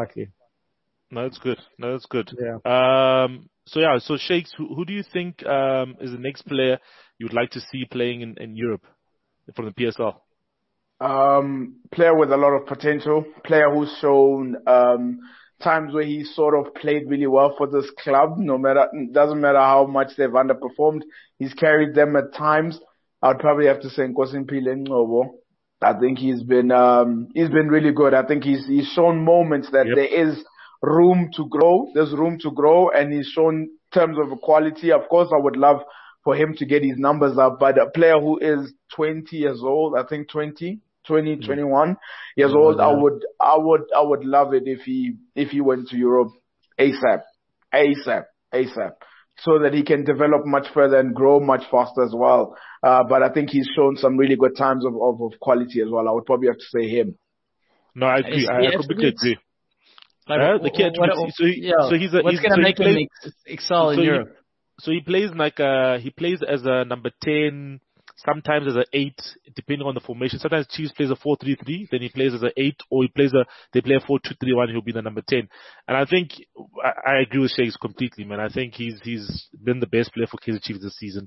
No, it's good. Yeah. So Shakes, who do you think is the next player you'd like to see playing in Europe from the PSL? Player with a lot of potential. Player who's shown times where he sort of played really well for this club. Doesn't matter how much they've underperformed, he's carried them at times. I'd probably have to say Nkosimpile Ngcobo. I think he's been really good. I think he's shown moments that there is room to grow. There's room to grow, and he's shown terms of quality. Of course, I would love for him to get his numbers up, but a player who is 20 years old, I think 21 years old, I would love it if he went to Europe ASAP, so that he can develop much further and grow much faster as well. But I think he's shown some really good times of quality as well. I would probably have to say him. No, I agree. I completely agree. What's going to make him excel in Europe? So he plays as a number 10, sometimes as an 8, depending on the formation. Sometimes Chiefs plays a 4-3-3, then he plays as an 8, or they play a 4-2-3-1, he'll be the number 10. And I think I agree with Shakes completely, man. I think he's been the best player for Kaizer Chiefs this season.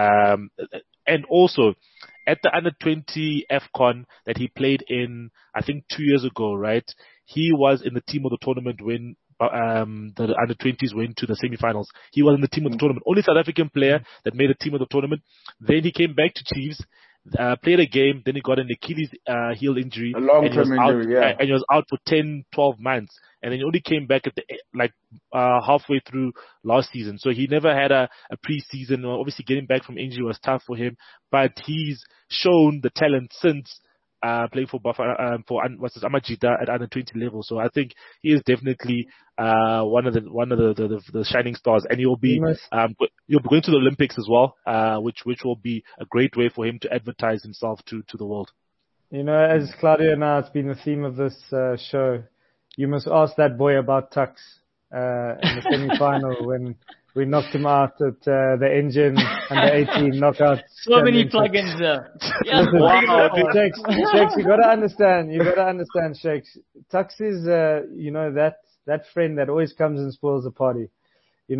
And also at the under-20 AFCON that he played in, I think 2 years ago, right? He was in the team of the tournament when the under-20s went to the semi-finals. He was in the team of the tournament. Only South African player that made the team of the tournament. Then he came back to Chiefs, played a game, then he got an Achilles heel injury. A long-term injury, yeah. And he was out for 10, 12 months. And then he only came back at halfway through last season. So he never had a pre-season. Obviously getting back from injury was tough for him. But he's shown the talent since playing for Amajita at under 20 level. So I think he is definitely one of the shining stars, and he'll be going to the Olympics as well, which will be a great way for him to advertise himself to the world. As Claudia and I, it's been the theme of this show. You must ask that boy about Tux in the semi-final when we knocked him out at the Engine under 18 knockout. So many plugins there. Yeah. Wow. Shakes, you gotta understand, Shakes. Tux is, that friend that always comes and spoils the party. We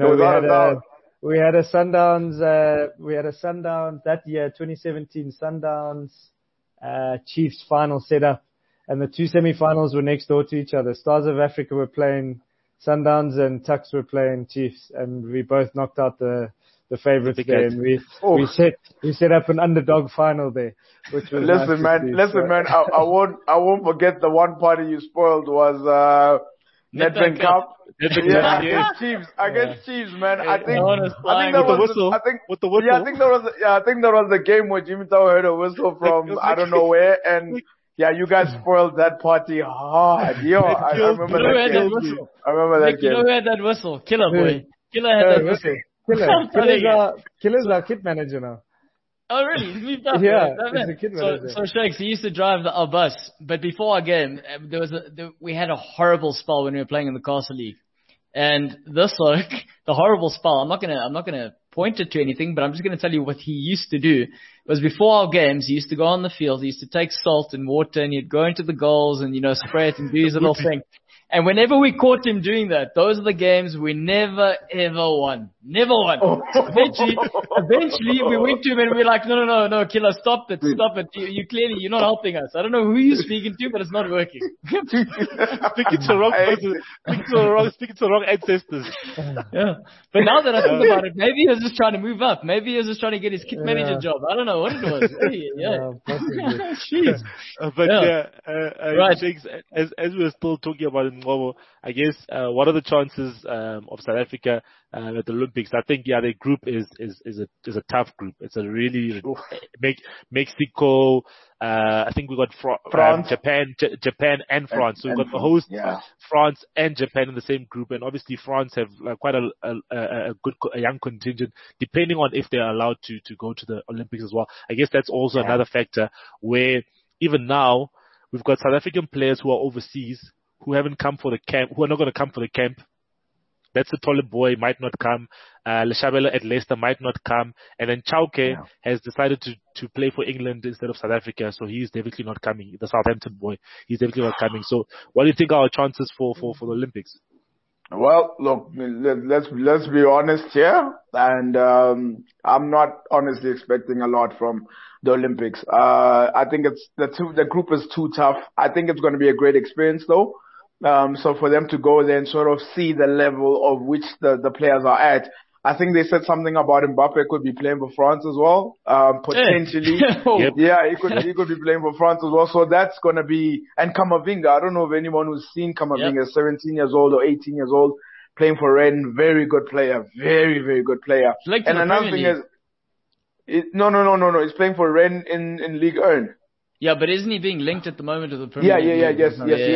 had a Sundowns that year, 2017 Sundowns, Chiefs final set up, and the 2 semi-finals were next door to each other. Stars of Africa were playing Sundowns and Tux were playing Chiefs, and we both knocked out the favorites there. And we set up an underdog final there, which was Listen, man. I won't forget the one party you spoiled was Nedbank Cup. Against Chiefs, man. I think that was the game where Jimmy Tau heard a whistle from I don't know where, and you guys spoiled that party hard. I remember that game. You know who had that whistle? Killer boy. Killer had that whistle. Killer's our kit manager now. Oh, really? He's moved up. Yeah, he's a kid manager. So Shakes, he used to drive our bus, but before our game, we had a horrible spell when we were playing in the Castle League. And this the horrible spell, I'm not gonna point it to anything, but I'm just gonna tell you what he used to do. Was before our games, he used to go on the field, he used to take salt and water, and he'd go into the goals and, spray it and do his little thing. And whenever we caught him doing that, those are the games we never, ever won. Never won. Eventually, we went to him and we were like, no, Killer, stop it. You clearly, you're not helping us. I don't know who you're speaking to, but it's not working. Speaking to the wrong person, speaking to the wrong ancestors. Yeah. But now that I think about it, maybe he was just trying to move up. Maybe he was just trying to get his kit manager job. I don't know what it was. Jeez. Right. Shakes, as we were still talking about it, I guess what are the chances of South Africa at the Olympics? I think their group is a tough group. It's a really Mexico. I think we got France, Japan and France. So we've got the host, France and Japan in the same group, and obviously France have quite a good young contingent, depending on if they're allowed to go to the Olympics as well. I guess that's also another factor where even now we've got South African players who are overseas, who haven't come for the camp, who are not going to come for the camp. That's the Tole boy might not come. Leshabela at Leicester might not come. And then Chauke has decided to play for England instead of South Africa. So he's definitely not coming. The Southampton boy, he's definitely not coming. So what do you think are our chances for the Olympics? Well, look, let's be honest here. And, I'm not honestly expecting a lot from the Olympics. I think the group is too tough. I think it's going to be a great experience though. So for them to go there and sort of see the level of which the players are at, I think they said something about Mbappe could be playing for France as well, potentially. Yeah, he could be playing for France as well. So that's going to be, and Kamavinga, I don't know if anyone who's seen Kamavinga, 17 years old or 18 years old, playing for Rennes, very good player, very, very good player. Like and another thing is, no, he's playing for Rennes in Ligue 1. Yeah, but isn't he being linked at the moment to the Premier League? Yes.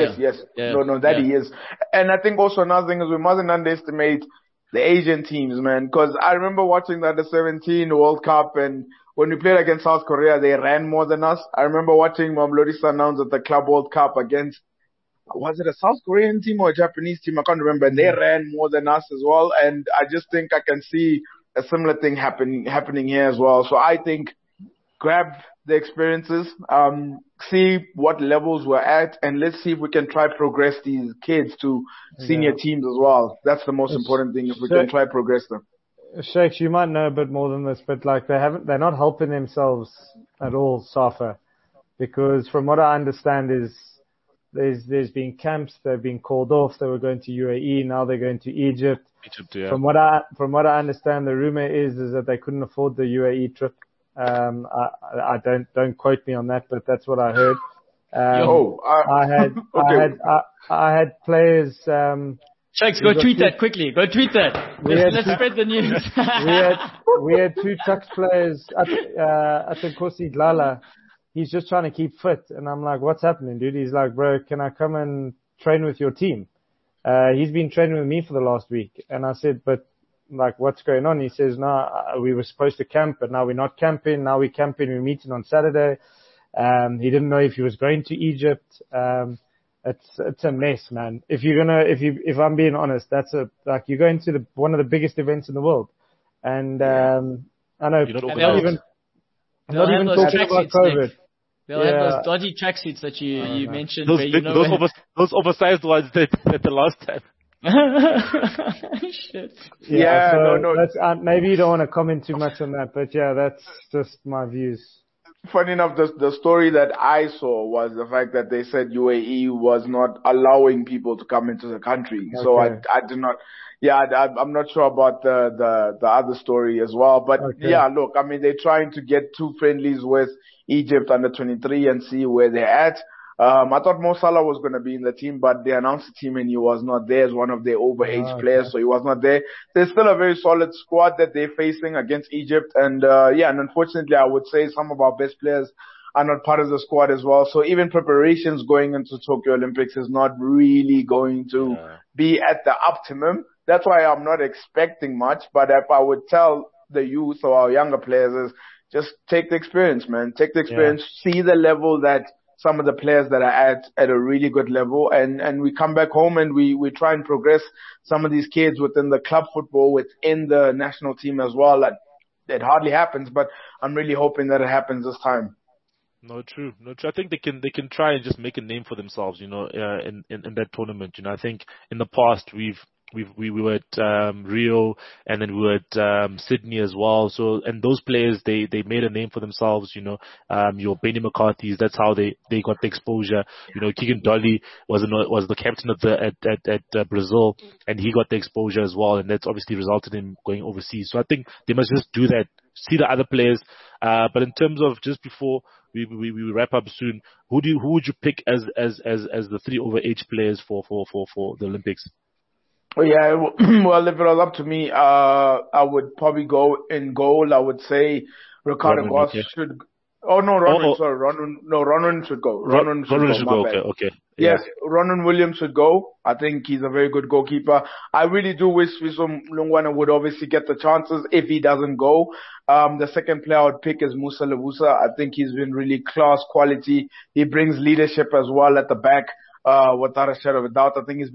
He is. And I think also another thing is we mustn't underestimate the Asian teams, man. Because I remember watching the Under-17 World Cup, and when we played against South Korea, they ran more than us. I remember watching Mamelodi Sundowns at the Club World Cup against, was it a South Korean team or a Japanese team? I can't remember. And they ran more than us as well. And I just think I can see a similar thing happening here as well. So I think grab the experiences, see what levels we're at, and let's see if we can try progress these kids to senior teams as well. That's the most important thing, if we can try progress them. Shakes, you might know a bit more than this, but they're not helping themselves at all, Safa, because from what I understand is there's been camps, they've been called off, they were going to UAE, now they're going to Egypt. From what I understand, the rumor is that they couldn't afford the UAE trip. I don't quote me on that, but that's what I heard. I had players. Shakes, go tweet that quickly. Go tweet that. Let's spread the news. we had two Tuks players at the Nkosi Dlala. He's just trying to keep fit, and I'm like, what's happening, dude? He's like, bro, can I come and train with your team? He's been training with me for the last week, and I said, but like, what's going on? He says, no, we were supposed to camp, but now we're not camping. Now we're camping. We're meeting on Saturday. He didn't know if he was going to Egypt. It's a mess, man. If I'm being honest, you're going to one of the biggest events in the world. And, I know, not even talking about COVID. They'll have those dodgy tracksuits that you mentioned. Those oversized ones that the last time. Shit. No. Maybe you don't want to comment too much on that, but that's just my views. Funny enough, the story that I saw was the fact that they said UAE was not allowing people to come into the country. Okay. So I did not. I'm not sure about the other story as well. But look, I mean, they're trying to get 2 friendlies with Egypt under 23 and see where they're at. I thought Mo Salah was going to be in the team, but they announced the team and he was not there as one of their overage players, so he was not there. There's still a very solid squad that they're facing against Egypt, and unfortunately, I would say some of our best players are not part of the squad as well. So even preparations going into Tokyo Olympics is not really going to be at the optimum. That's why I'm not expecting much. But if I would tell the youth or our younger players is just take the experience, man. Take the experience, see the level that some of the players that are at a really good level, and we come back home and we try and progress some of these kids within the club football, within the national team as well. It hardly happens, but I'm really hoping that it happens this time. No, true. I think they can try and just make a name for themselves, in that tournament. I think in the past we were at Rio, and then we were at Sydney as well. So, and those players they made a name for themselves. Your Benny McCarthy's, that's how they got the exposure. Keegan Dolly was the captain of at Brazil, and he got the exposure as well, and that's obviously resulted in going overseas. So I think they must just do that, see the other players. But in terms of, just before we wrap up soon, who would you pick as the 3 over age players for the Olympics? Yeah, well, if it was up to me, I would probably go in goal. I would say Ricardo Goss should. Oh no, Ronwen. Sorry, Ronwen should go. Ronwen should go. Okay. Yes, Ronwen Williams should go. I think he's a very good goalkeeper. I really do wish Fiso Mlungwana would obviously get the chances if he doesn't go. The second player I would pick is Musa Levusa. I think he's been really class quality. He brings leadership as well at the back. Without a shadow of a doubt, I think he's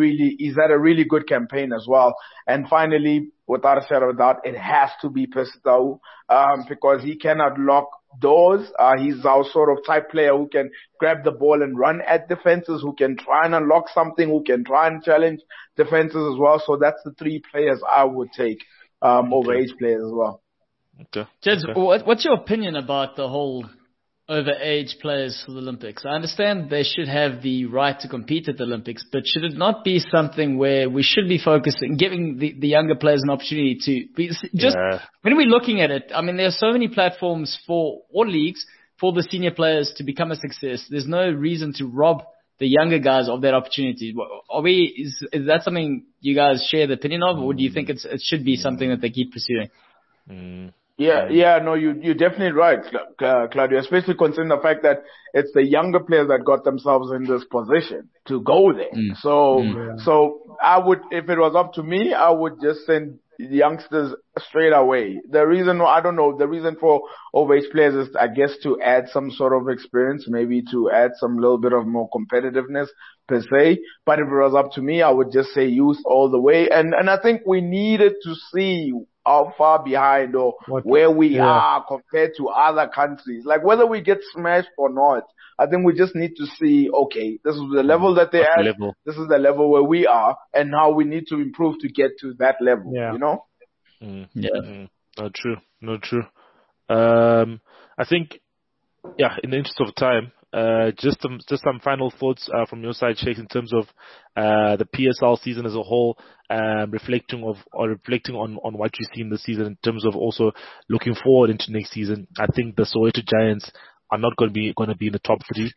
had a really good campaign as well. And finally, without a shadow of a doubt, it has to be Percy Tau, because he cannot lock doors. He's our sort of type player who can grab the ball and run at defenses, who can try and unlock something, who can try and challenge defenses as well. So that's the 3 players I would take, over age players as well. Okay. Jez, what's your opinion about the whole over-age players for the Olympics? I understand they should have the right to compete at the Olympics, but should it not be something where we should be focusing, giving the younger players an opportunity to be when we're looking at it? I mean, there are so many platforms for all leagues for the senior players to become a success. There's no reason to rob the younger guys of that opportunity. Is that something you guys share the opinion of, or do you think it should be something that they keep pursuing? Yeah, no, you're definitely right, Claudio, especially considering the fact that it's the younger players that got themselves in this position to go there. So I would, if it was up to me, I would just send the youngsters straight away. The reason for overage players is, I guess, to add some sort of experience, maybe to add some little bit of more competitiveness per se. But if it was up to me, I would just say youth all the way. And I think we needed to see how far behind or where we are compared to other countries. Like whether we get smashed or not, I think we just need to see, okay, this is the level that they're at. This is the level where we are, and how we need to improve to get to that level, No, true. I think, in the interest of time, just some final thoughts from your side, Sheikh, in terms of the PSL season as a whole, reflecting on what you've seen this season, in terms of also looking forward into next season. I think the Soweto Giants are not going to be in the top 3,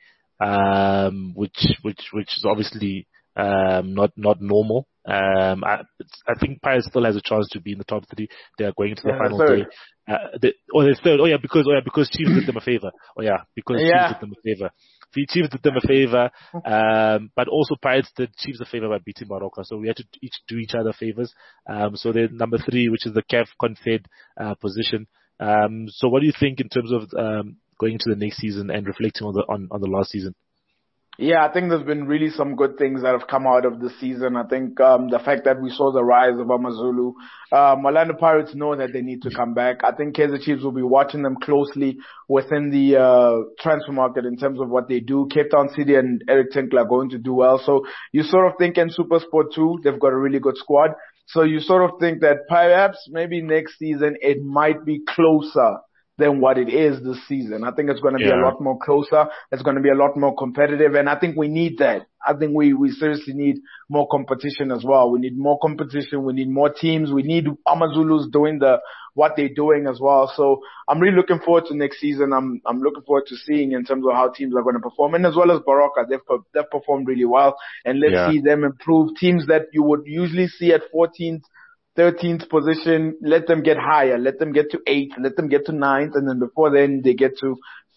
which is obviously not normal. I think Pirates still has a chance to be in the top 3. They are going into the final day. They're third. Because Chiefs did them a favor. Chiefs did them a favor. Chiefs did them a favor, but also Pirates did Chiefs a favor by beating Morocco. So we had to each do each other favors. So they're number 3, which is the CAF Confed position. So what do you think in terms of going into the next season and reflecting on the last season? Yeah, I think there's been really some good things that have come out of this season. I think the fact that we saw the rise of Amazulu. Orlando Pirates know that they need to come back. I think Kaizer Chiefs will be watching them closely within the transfer market in terms of what they do. Cape Town City and Eric Tinkler are going to do well. So you sort of think in Super Sport 2, they've got a really good squad. So you sort of think that perhaps maybe next season it might be closer than what it is this season. I think it's going to be a lot more closer. It's going to be a lot more competitive. And I think we need that. I think we seriously need more competition as well. We need more competition. We need more teams. We need Amazulus doing what they're doing as well. So I'm really looking forward to next season. I'm looking forward to seeing in terms of how teams are going to perform. And as well as Baroka, they've performed really well. And let's see them improve. Teams that you would usually see at 14th, 13th position, let them get higher, let them get to 8th, let them get to 9th, and then before then they get to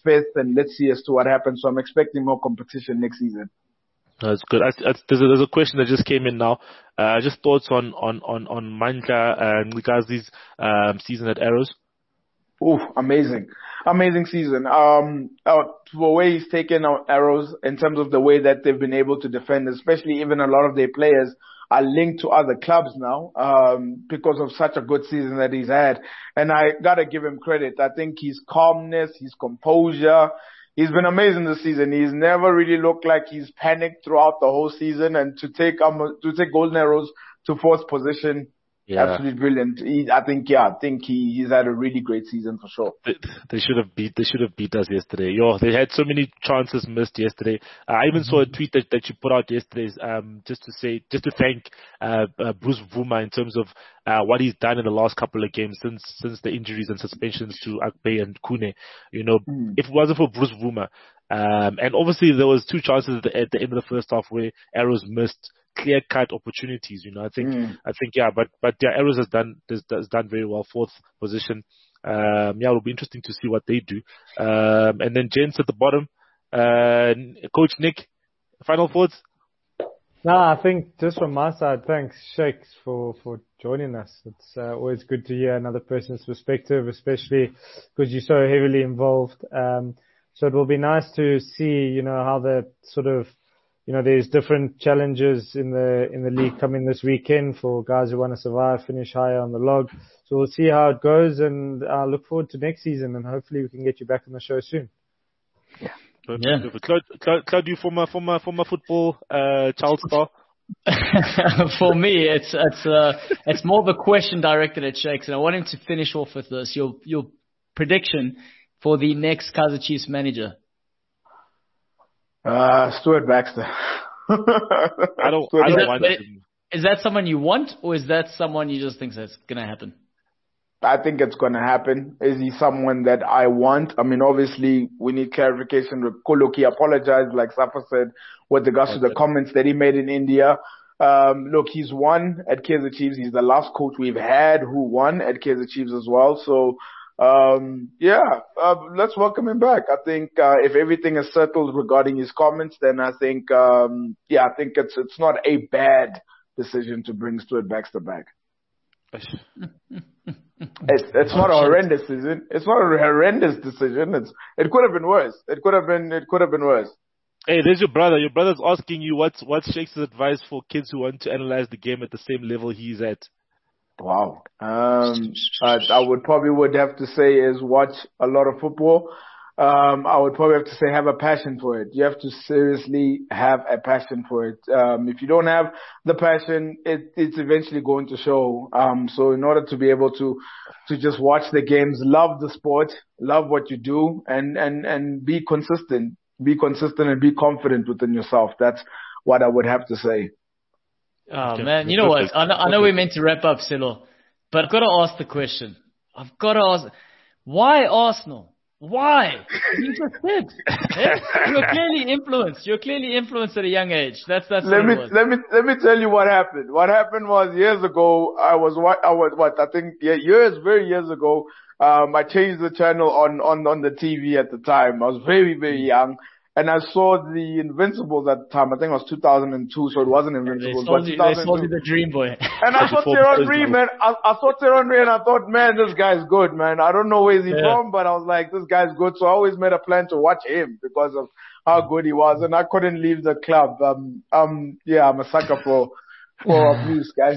5th, and let's see as to what happens. So I'm expecting more competition next season. That's good. There's a question that just came in now. Just thoughts on Mandla and Nikazi's season at Arrows. Ooh, amazing season. The way he's taken out Arrows in terms of the way that they've been able to defend, especially even a lot of their players are linked to other clubs now, because of such a good season that he's had. And I gotta give him credit. I think his calmness, his composure, he's been amazing this season. He's never really looked like he's panicked throughout the whole season, and to take Golden Arrows to 4th position, absolutely brilliant. I think he's had a really great season for sure. They should have beat us yesterday. They had so many chances missed yesterday. I even saw a tweet that you put out yesterday, just to thank Bruce Vuma in terms of what he's done in the last couple of games since the injuries and suspensions to Akpe and Kune. If it wasn't for Bruce Vuma, and obviously there was 2 chances at the end of the first half where Arrows missed clear-cut opportunities. I think, but Arrows has done very well. 4th position. It'll be interesting to see what they do. And then gents at the bottom, Coach Nick, final thoughts? No, I think just from my side, thanks Shakes for joining us. It's always good to hear another person's perspective, especially because you're so heavily involved. So it will be nice to see, how the sort of, there's different challenges in the league coming this weekend for guys who want to survive, finish higher on the log. So we'll see how it goes, and I look forward to next season, and hopefully we can get you back on the show soon. Perfect. Claude, you former football child star. For me, it's more of a question directed at Shakes, and I want him to finish off with this. Your prediction for the next Kaizer Chiefs manager. Stuart Baxter. I don't want him. Is that someone you want, or is that someone you just think that's going to happen? I think it's going to happen. Is he someone that I want? I mean, obviously, we need clarification. Koloki apologized, like Safa said, with regards to the comments that he made in India. Look, he's won at Kaizer Chiefs. He's the last coach we've had who won at Kaizer Chiefs as well. So, let's welcome him back. I think if everything is settled regarding his comments, then I think it's not a bad decision to bring Stuart Baxter back. It's not a horrendous decision. It's not a horrendous decision. It could have been worse. It could have been worse. Hey, there's your brother. Your brother's asking you what's Shakes' advice for kids who want to analyze the game at the same level he's at. Wow. I would have to say is watch a lot of football. I would probably have to say have a passion for it. You have to seriously have a passion for it. If you don't have the passion, it's eventually going to show. So in order to be able to just watch the games, love the sport, love what you do, and be consistent. Be consistent and be confident within yourself. That's what I would have to say. Oh, man. You know what? I know we're meant to wrap up, Silo, but I've got to ask the question. Why Arsenal? Why? You just said. You're clearly influenced. You're clearly influenced at a young age. That's what it was. Let me tell you what happened. What happened was years ago, very years ago, I changed the channel on the TV at the time. I was very, very young. And I saw the Invincibles at the time. I think it was 2002, so it wasn't Invincibles. They sold you the Dream Boy. And I saw Tyrone Reed, man. I saw Tyrone Reed and I thought, man, this guy's good, man. I don't know where he's from, but I was like, this guy's good. So I always made a plan to watch him because of how good he was. And I couldn't leave the club. I'm a sucker for abuse, guys.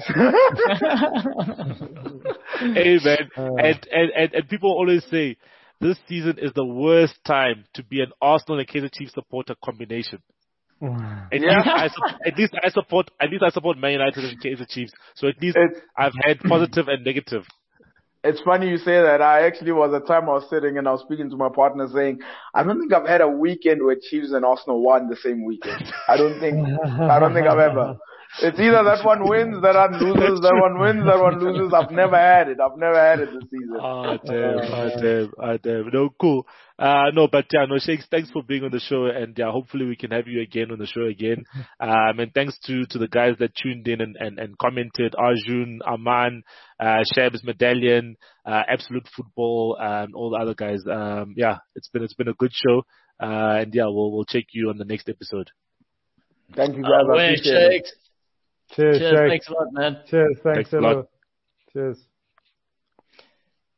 Hey, man. And people always say, this season is the worst time to be an Arsenal and Kaizer Chiefs supporter combination. At least I support Man United and Kaizer Chiefs. So at least I've had positive and negative. It's funny you say that. I actually was a time I was sitting and I was speaking to my partner saying, I don't think I've had a weekend where Chiefs and Arsenal won the same weekend. I don't think I've ever. It's either that one wins, that one loses, that one wins, that one loses. I've never had it this season. Damn. No, cool. No, but yeah, no, Shakes, thanks for being on the show, and yeah, hopefully we can have you again on the show again. And thanks to the guys that tuned in and commented, Arjun, Aman, Shabs, Medallion, Absolute Football, and all the other guys. Yeah, it's been a good show. And yeah, we'll check you on the next episode. Thank you guys. Shakes. Cheers. Thanks a lot, man. Cheers. Thanks a lot. Cheers.